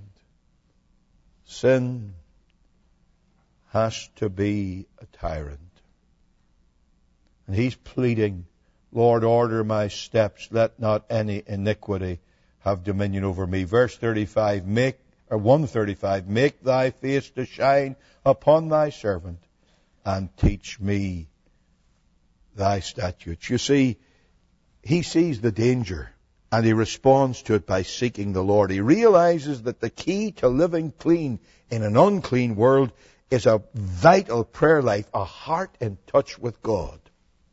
A: Sin has to be a tyrant. And he's pleading, Lord, order my steps. Let not any iniquity have dominion over me. Verse 35, 135, make thy face to shine upon thy servant and teach me thy statutes. You see, he sees the danger and he responds to it by seeking the Lord. He realizes that the key to living clean in an unclean world is a vital prayer life, a heart in touch with God.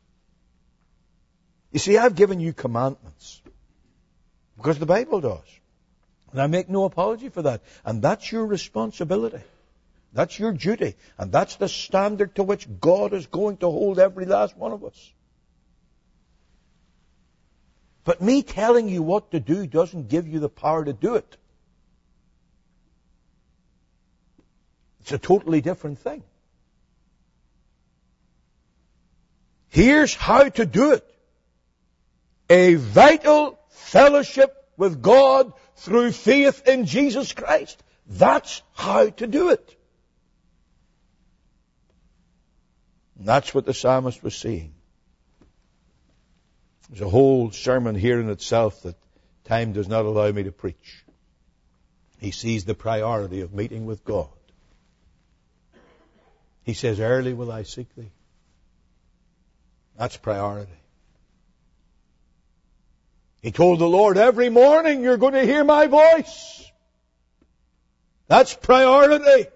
A: You see, I've given you commandments because the Bible does. And I make no apology for that. And that's your responsibility. That's your duty. And that's the standard to which God is going to hold every last one of us. But me telling you what to do doesn't give you the power to do it. It's a totally different thing. Here's how to do it. A vital fellowship with God through faith in Jesus Christ. That's how to do it. And that's what the psalmist was saying. There's a whole sermon here in itself that time does not allow me to preach. He sees the priority of meeting with God. He says, early will I seek thee. That's priority. He told the Lord, every morning you're going to hear my voice. That's priority.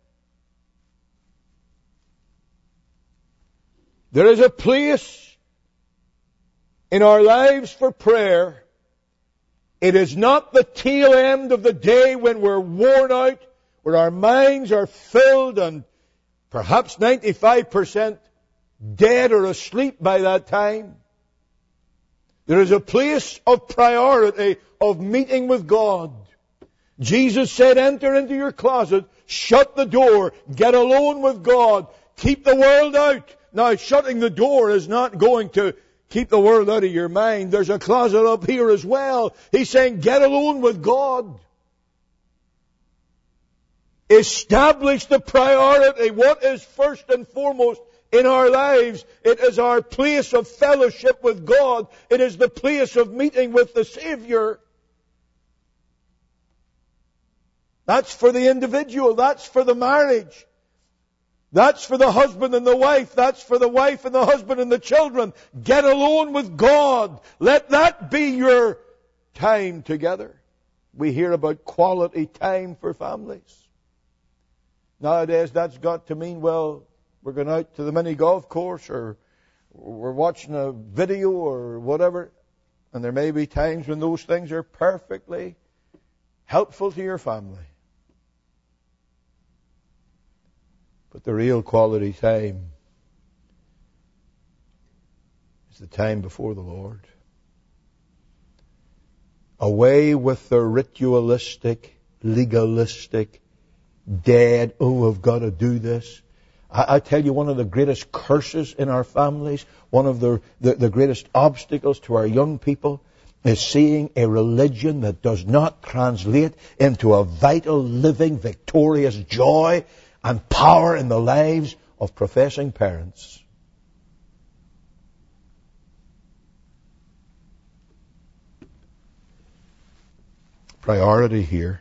A: There is a place in our lives for prayer. It is not the tail end of the day when we're worn out, where our minds are filled and perhaps 95% dead or asleep by that time. There is a place of priority of meeting with God. Jesus said, enter into your closet, shut the door, get alone with God, keep the world out. Now, shutting the door is not going to keep the world out of your mind. There's a closet up here as well. He's saying, get alone with God. Establish the priority. What is first and foremost in our lives? It is our place of fellowship with God. It is the place of meeting with the Savior. That's for the individual. That's for the marriage. That's for the husband and the wife. That's for the wife and the husband and the children. Get alone with God. Let that be your time together. We hear about quality time for families. Nowadays, that's got to mean, well, we're going out to the mini golf course or we're watching a video or whatever. And there may be times when those things are perfectly helpful to your family. But the real quality time is the time before the Lord. Away with the ritualistic, legalistic, dead, oh, I've got to do this. I tell you, one of the greatest curses in our families, one of the greatest obstacles to our young people is seeing a religion that does not translate into a vital, living, victorious joy and power in the lives of professing parents. Priority here.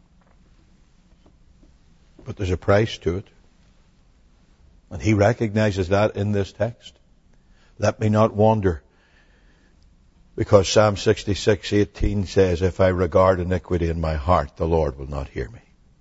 A: But there's a price to it. And he recognizes that in this text. Let me not wander. Because Psalm 66:18 says, if I regard iniquity in my heart, the Lord will not hear me.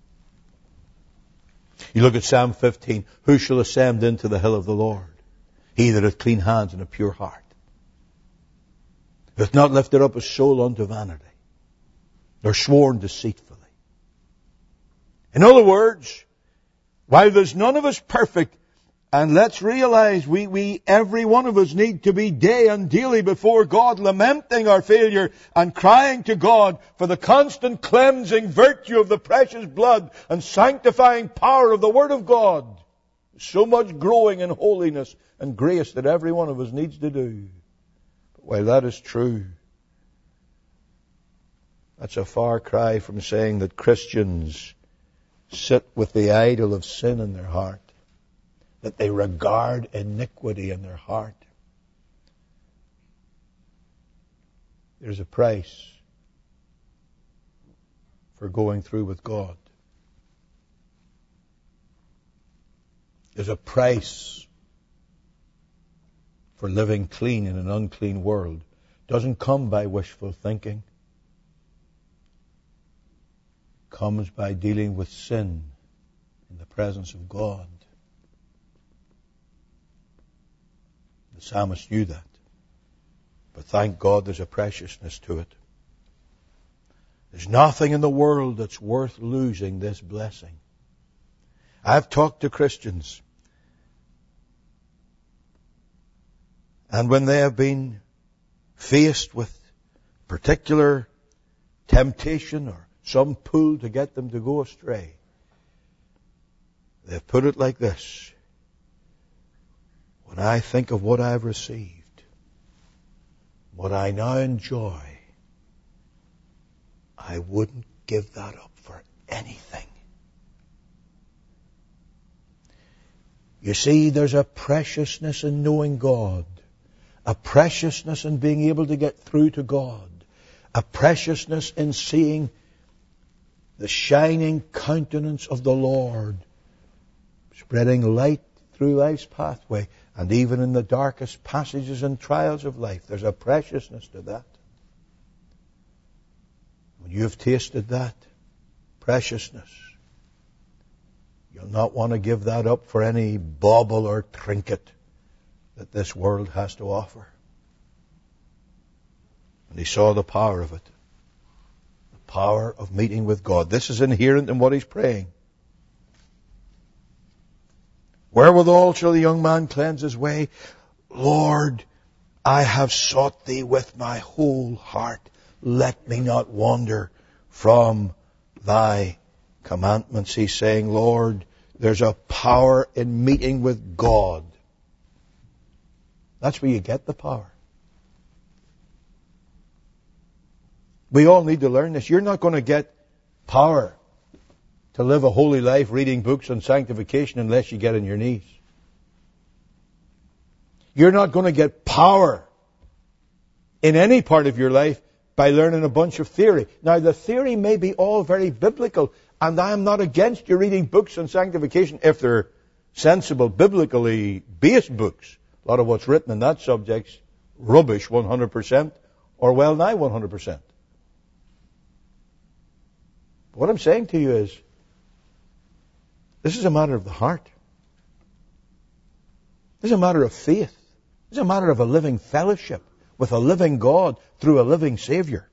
A: You look at Psalm 15, who shall ascend into the hill of the Lord? He that hath clean hands and a pure heart, who hath not lifted up his soul unto vanity, nor sworn deceitfully. In other words, while there's none of us perfect, And let's realize we every one of us need to be day and daily before God, lamenting our failure and crying to God for the constant cleansing virtue of the precious blood and sanctifying power of the Word of God. So much growing in holiness and grace that every one of us needs to do. But while that is true, that's a far cry from saying that Christians sit with the idol of sin in their heart, that they regard iniquity in their heart. There's a price for going through with God. There's a price for living clean in an unclean world. It doesn't come by wishful thinking. It comes by dealing with sin in the presence of God. The psalmist knew that. But thank God there's a preciousness to it. There's nothing in the world that's worth losing this blessing. I've talked to Christians, and when they have been faced with particular temptation or some pull to get them to go astray, they've put it like this: when I think of what I've received, what I now enjoy, I wouldn't give that up for anything. You see, there's a preciousness in knowing God, a preciousness in being able to get through to God, a preciousness in seeing the shining countenance of the Lord, spreading light through life's pathway, and even in the darkest passages and trials of life. There's a preciousness to that. When you've tasted that preciousness, you'll not want to give that up for any bauble or trinket that this world has to offer. And he saw the power of it. The power of meeting with God. This is inherent in what he's praying. Wherewithal shall the young man cleanse his way? Lord, I have sought thee with my whole heart. Let me not wander from thy commandments. He's saying, Lord, there's a power in meeting with God. That's where you get the power. We all need to learn this. You're not going to get power to live a holy life reading books on sanctification unless you get on your knees. You're not going to get power in any part of your life by learning a bunch of theory. Now, the theory may be all very biblical, and I am not against you reading books on sanctification if they're sensible, biblically based books. A lot of what's written in that subject's rubbish 100%, or well nigh 100%. What I'm saying to you is, this is a matter of the heart. This is a matter of faith. This is a matter of a living fellowship with a living God through a living Savior.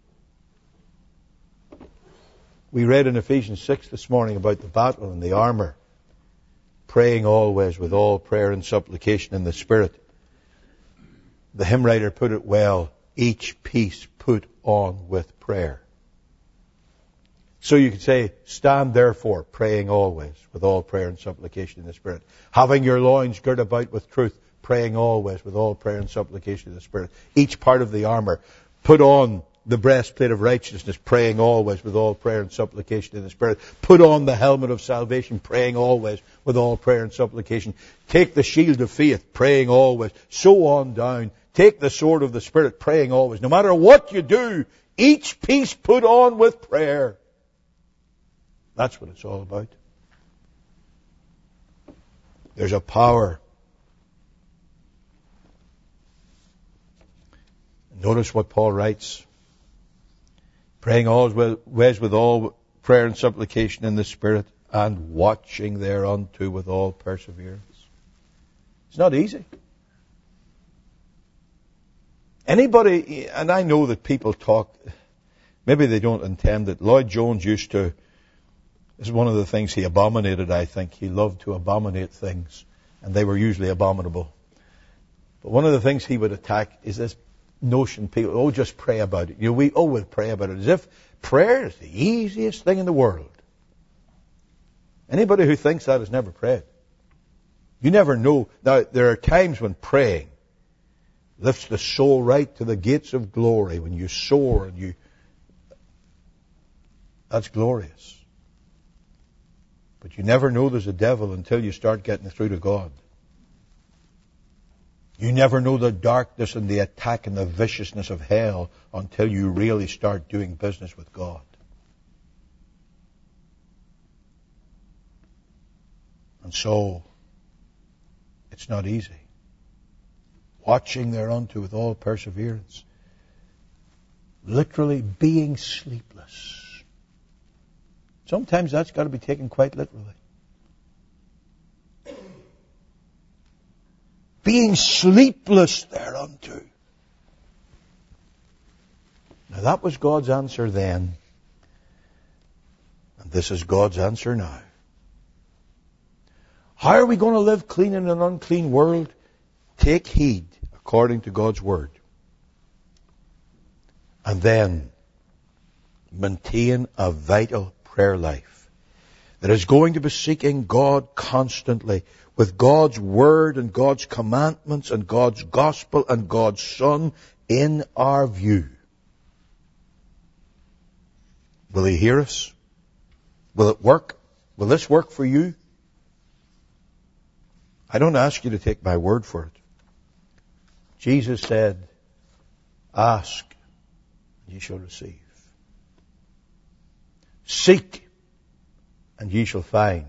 A: We read in Ephesians 6 this morning about the battle and the armor. Praying always with all prayer and supplication in the Spirit. The hymn writer put it well, each piece put on with prayer. So you could say, stand therefore, praying always, with all prayer and supplication in the Spirit. Having your loins girt about with truth, praying always, with all prayer and supplication in the Spirit. Each part of the armor. Put on the breastplate of righteousness, praying always, with all prayer and supplication in the Spirit. Put on the helmet of salvation, praying always, with all prayer and supplication. Take the shield of faith, praying always. So on down. Take the sword of the Spirit, praying always. No matter what you do, each piece put on with prayer. That's what it's all about. There's a power. Notice what Paul writes. Praying always with all prayer and supplication in the Spirit, and watching thereunto with all perseverance. It's not easy. Anybody, and I know that people talk, maybe they don't intend it. Lloyd Jones used to, this is one of the things he abominated, I think. He loved to abominate things. and they were usually abominable. But one of the things he would attack is this notion, people, just pray about it. We'll pray about it, as if prayer is the easiest thing in the world. Anybody who thinks that has never prayed. You never know. Now, there are times when praying lifts the soul right to the gates of glory, when you soar and that's glorious. But you never know there's a devil until you start getting through to God. You never know the darkness and the attack and the viciousness of hell until you really start doing business with God. And so, it's not easy. Watching thereunto with all perseverance. Literally being sleepless. Sometimes that's got to be taken quite literally. Being sleepless thereunto. Now that was God's answer then. And this is God's answer now. How are we going to live clean in an unclean world? Take heed according to God's word. And then maintain a vital prayer life that is going to be seeking God constantly with God's word and God's commandments and God's gospel and God's Son in our view. Will He hear us? Will it work? Will this work for you? I don't ask you to take my word for it. Jesus said, ask, and ye shall receive. Seek, and ye shall find.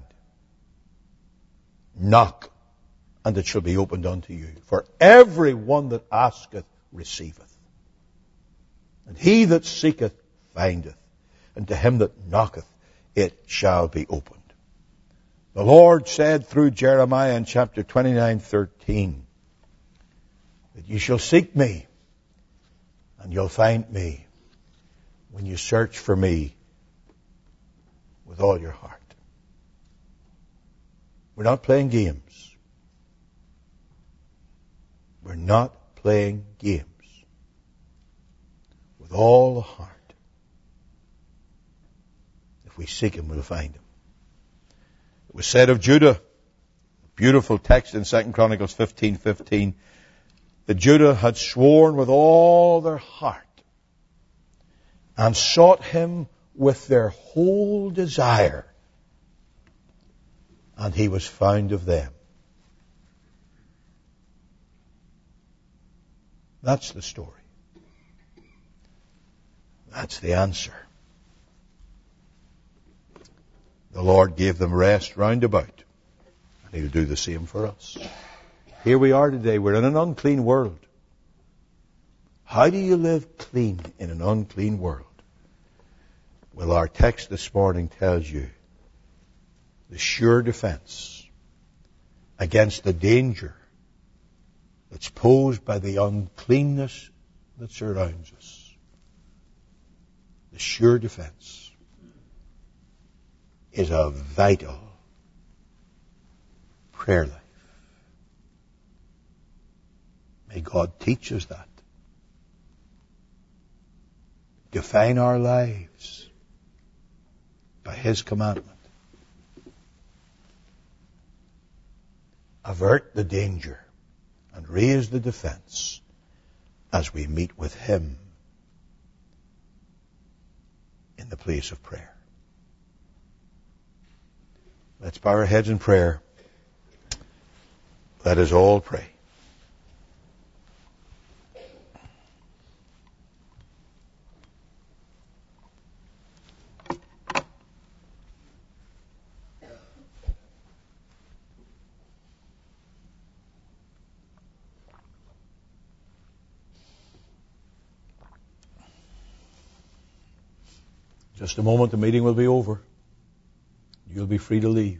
A: Knock, and it shall be opened unto you. For every one that asketh receiveth. And he that seeketh findeth. And to him that knocketh it shall be opened. The Lord said through Jeremiah in chapter 29:13, that you shall seek me, and you'll find me when you search for me with all your heart. We're not playing games. We're not playing games. With all the heart. If we seek Him, we'll find Him. It was said of Judah, a beautiful text in 2 Chronicles 15:15, that Judah had sworn with all their heart and sought Him with their whole desire, and He was found of them. That's the story. That's the answer. The Lord gave them rest round about, and He'll do the same for us. Here we are today. We're in an unclean world. How do you live clean in an unclean world? Well, our text this morning tells you the sure defense against the danger that's posed by the uncleanness that surrounds us. The sure defense is a vital prayer life. May God teach us that. Define our lives by His commandment. Avert the danger and raise the defense as we meet with Him in the place of prayer. Let's bow our heads in prayer. Let us all pray. Just a moment, the meeting will be over. You'll be free to leave.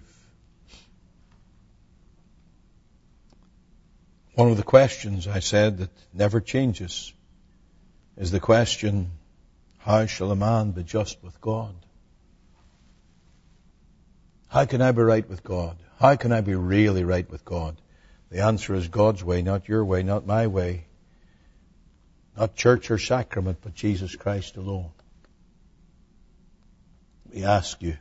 A: One of the questions I said that never changes is the question, how shall a man be just with God? How can I be right with God? How can I be really right with God The answer is God's way, not your way, not my way. Not church or sacrament, but Jesus Christ alone. We ask you,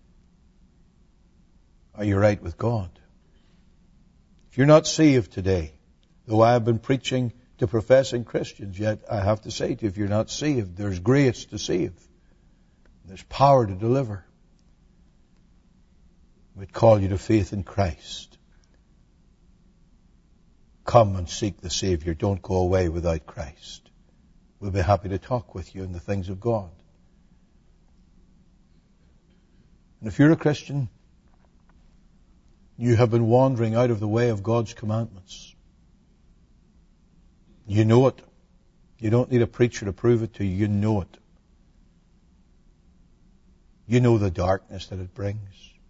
A: are you right with God? If you're not saved today, though I have been preaching to professing Christians, yet I have to say to you, if you're not saved, there's grace to save. There's power to deliver. We'd call you to faith in Christ. Come and seek the Savior. Don't go away without Christ. We'll be happy to talk with you in the things of God. And if you're a Christian, you have been wandering out of the way of God's commandments. You know it. You don't need a preacher to prove it to you. You know it. You know the darkness that it brings.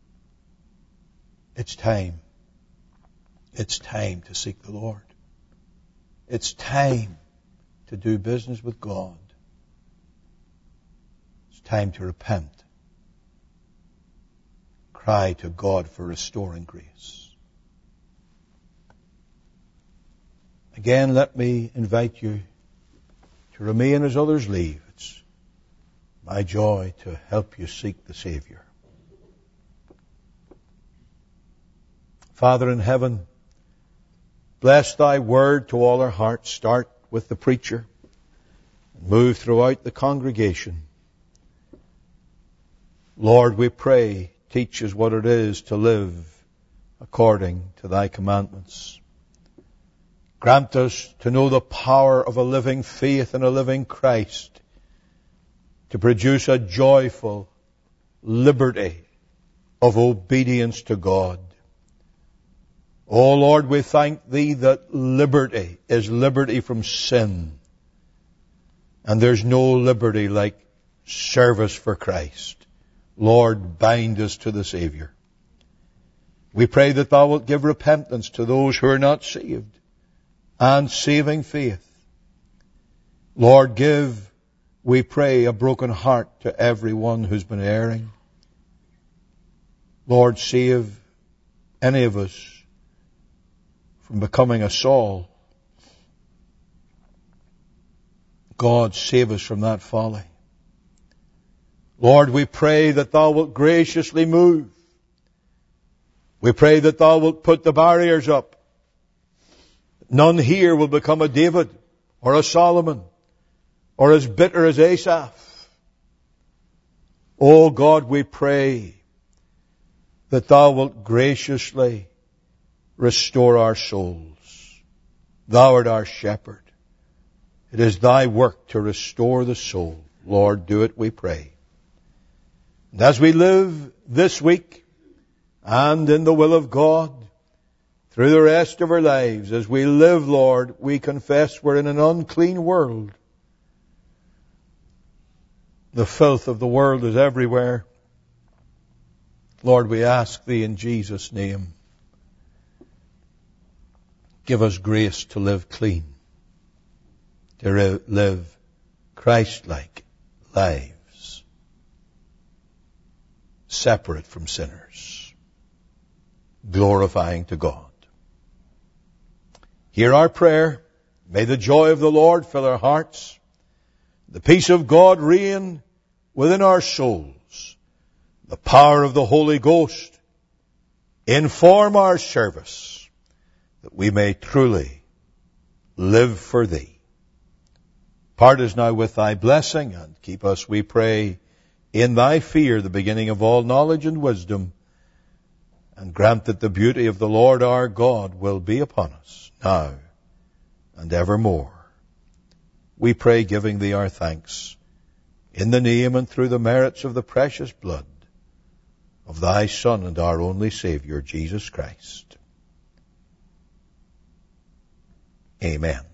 A: It's time. It's time to seek the Lord. It's time to do business with God. It's time to repent. Cry to God for restoring grace. Again, let me invite you to remain as others leave. It's my joy to help you seek the Savior. Father in heaven, bless thy word to all our hearts. Start with the preacher and move throughout the congregation. Lord, we pray, teach us what it is to live according to thy commandments. Grant us to know the power of a living faith and a living Christ to produce a joyful liberty of obedience to God. Oh Lord, we thank thee that liberty is liberty from sin. And there's no liberty like service for Christ. Lord, bind us to the Savior. We pray that thou wilt give repentance to those who are not saved and saving faith. Lord, give, we pray, a broken heart to everyone who's been erring. Lord, save any of us from becoming a Saul. God, save us from that folly. Lord, we pray that thou wilt graciously move. We pray that thou wilt put the barriers up. None here will become a David or a Solomon or as bitter as Asaph. Oh God, we pray that thou wilt graciously restore our souls. Thou art our shepherd. It is thy work to restore the soul. Lord, do it, we pray. And as we live this week and in the will of God through the rest of our lives, as we live, Lord, we confess we're in an unclean world. The filth of the world is everywhere. Lord, we ask thee in Jesus' name, give us grace to live clean, to live Christ-like lives, separate from sinners, glorifying to God. Hear our prayer. May the joy of the Lord fill our hearts. The peace of God reign within our souls. The power of the Holy Ghost inform our service, that we may truly live for thee. Part us now with thy blessing, and keep us, we pray, in thy fear, the beginning of all knowledge and wisdom, and grant that the beauty of the Lord our God will be upon us now and evermore. We pray, giving thee our thanks, in the name and through the merits of the precious blood of thy Son and our only Savior, Jesus Christ. Amen.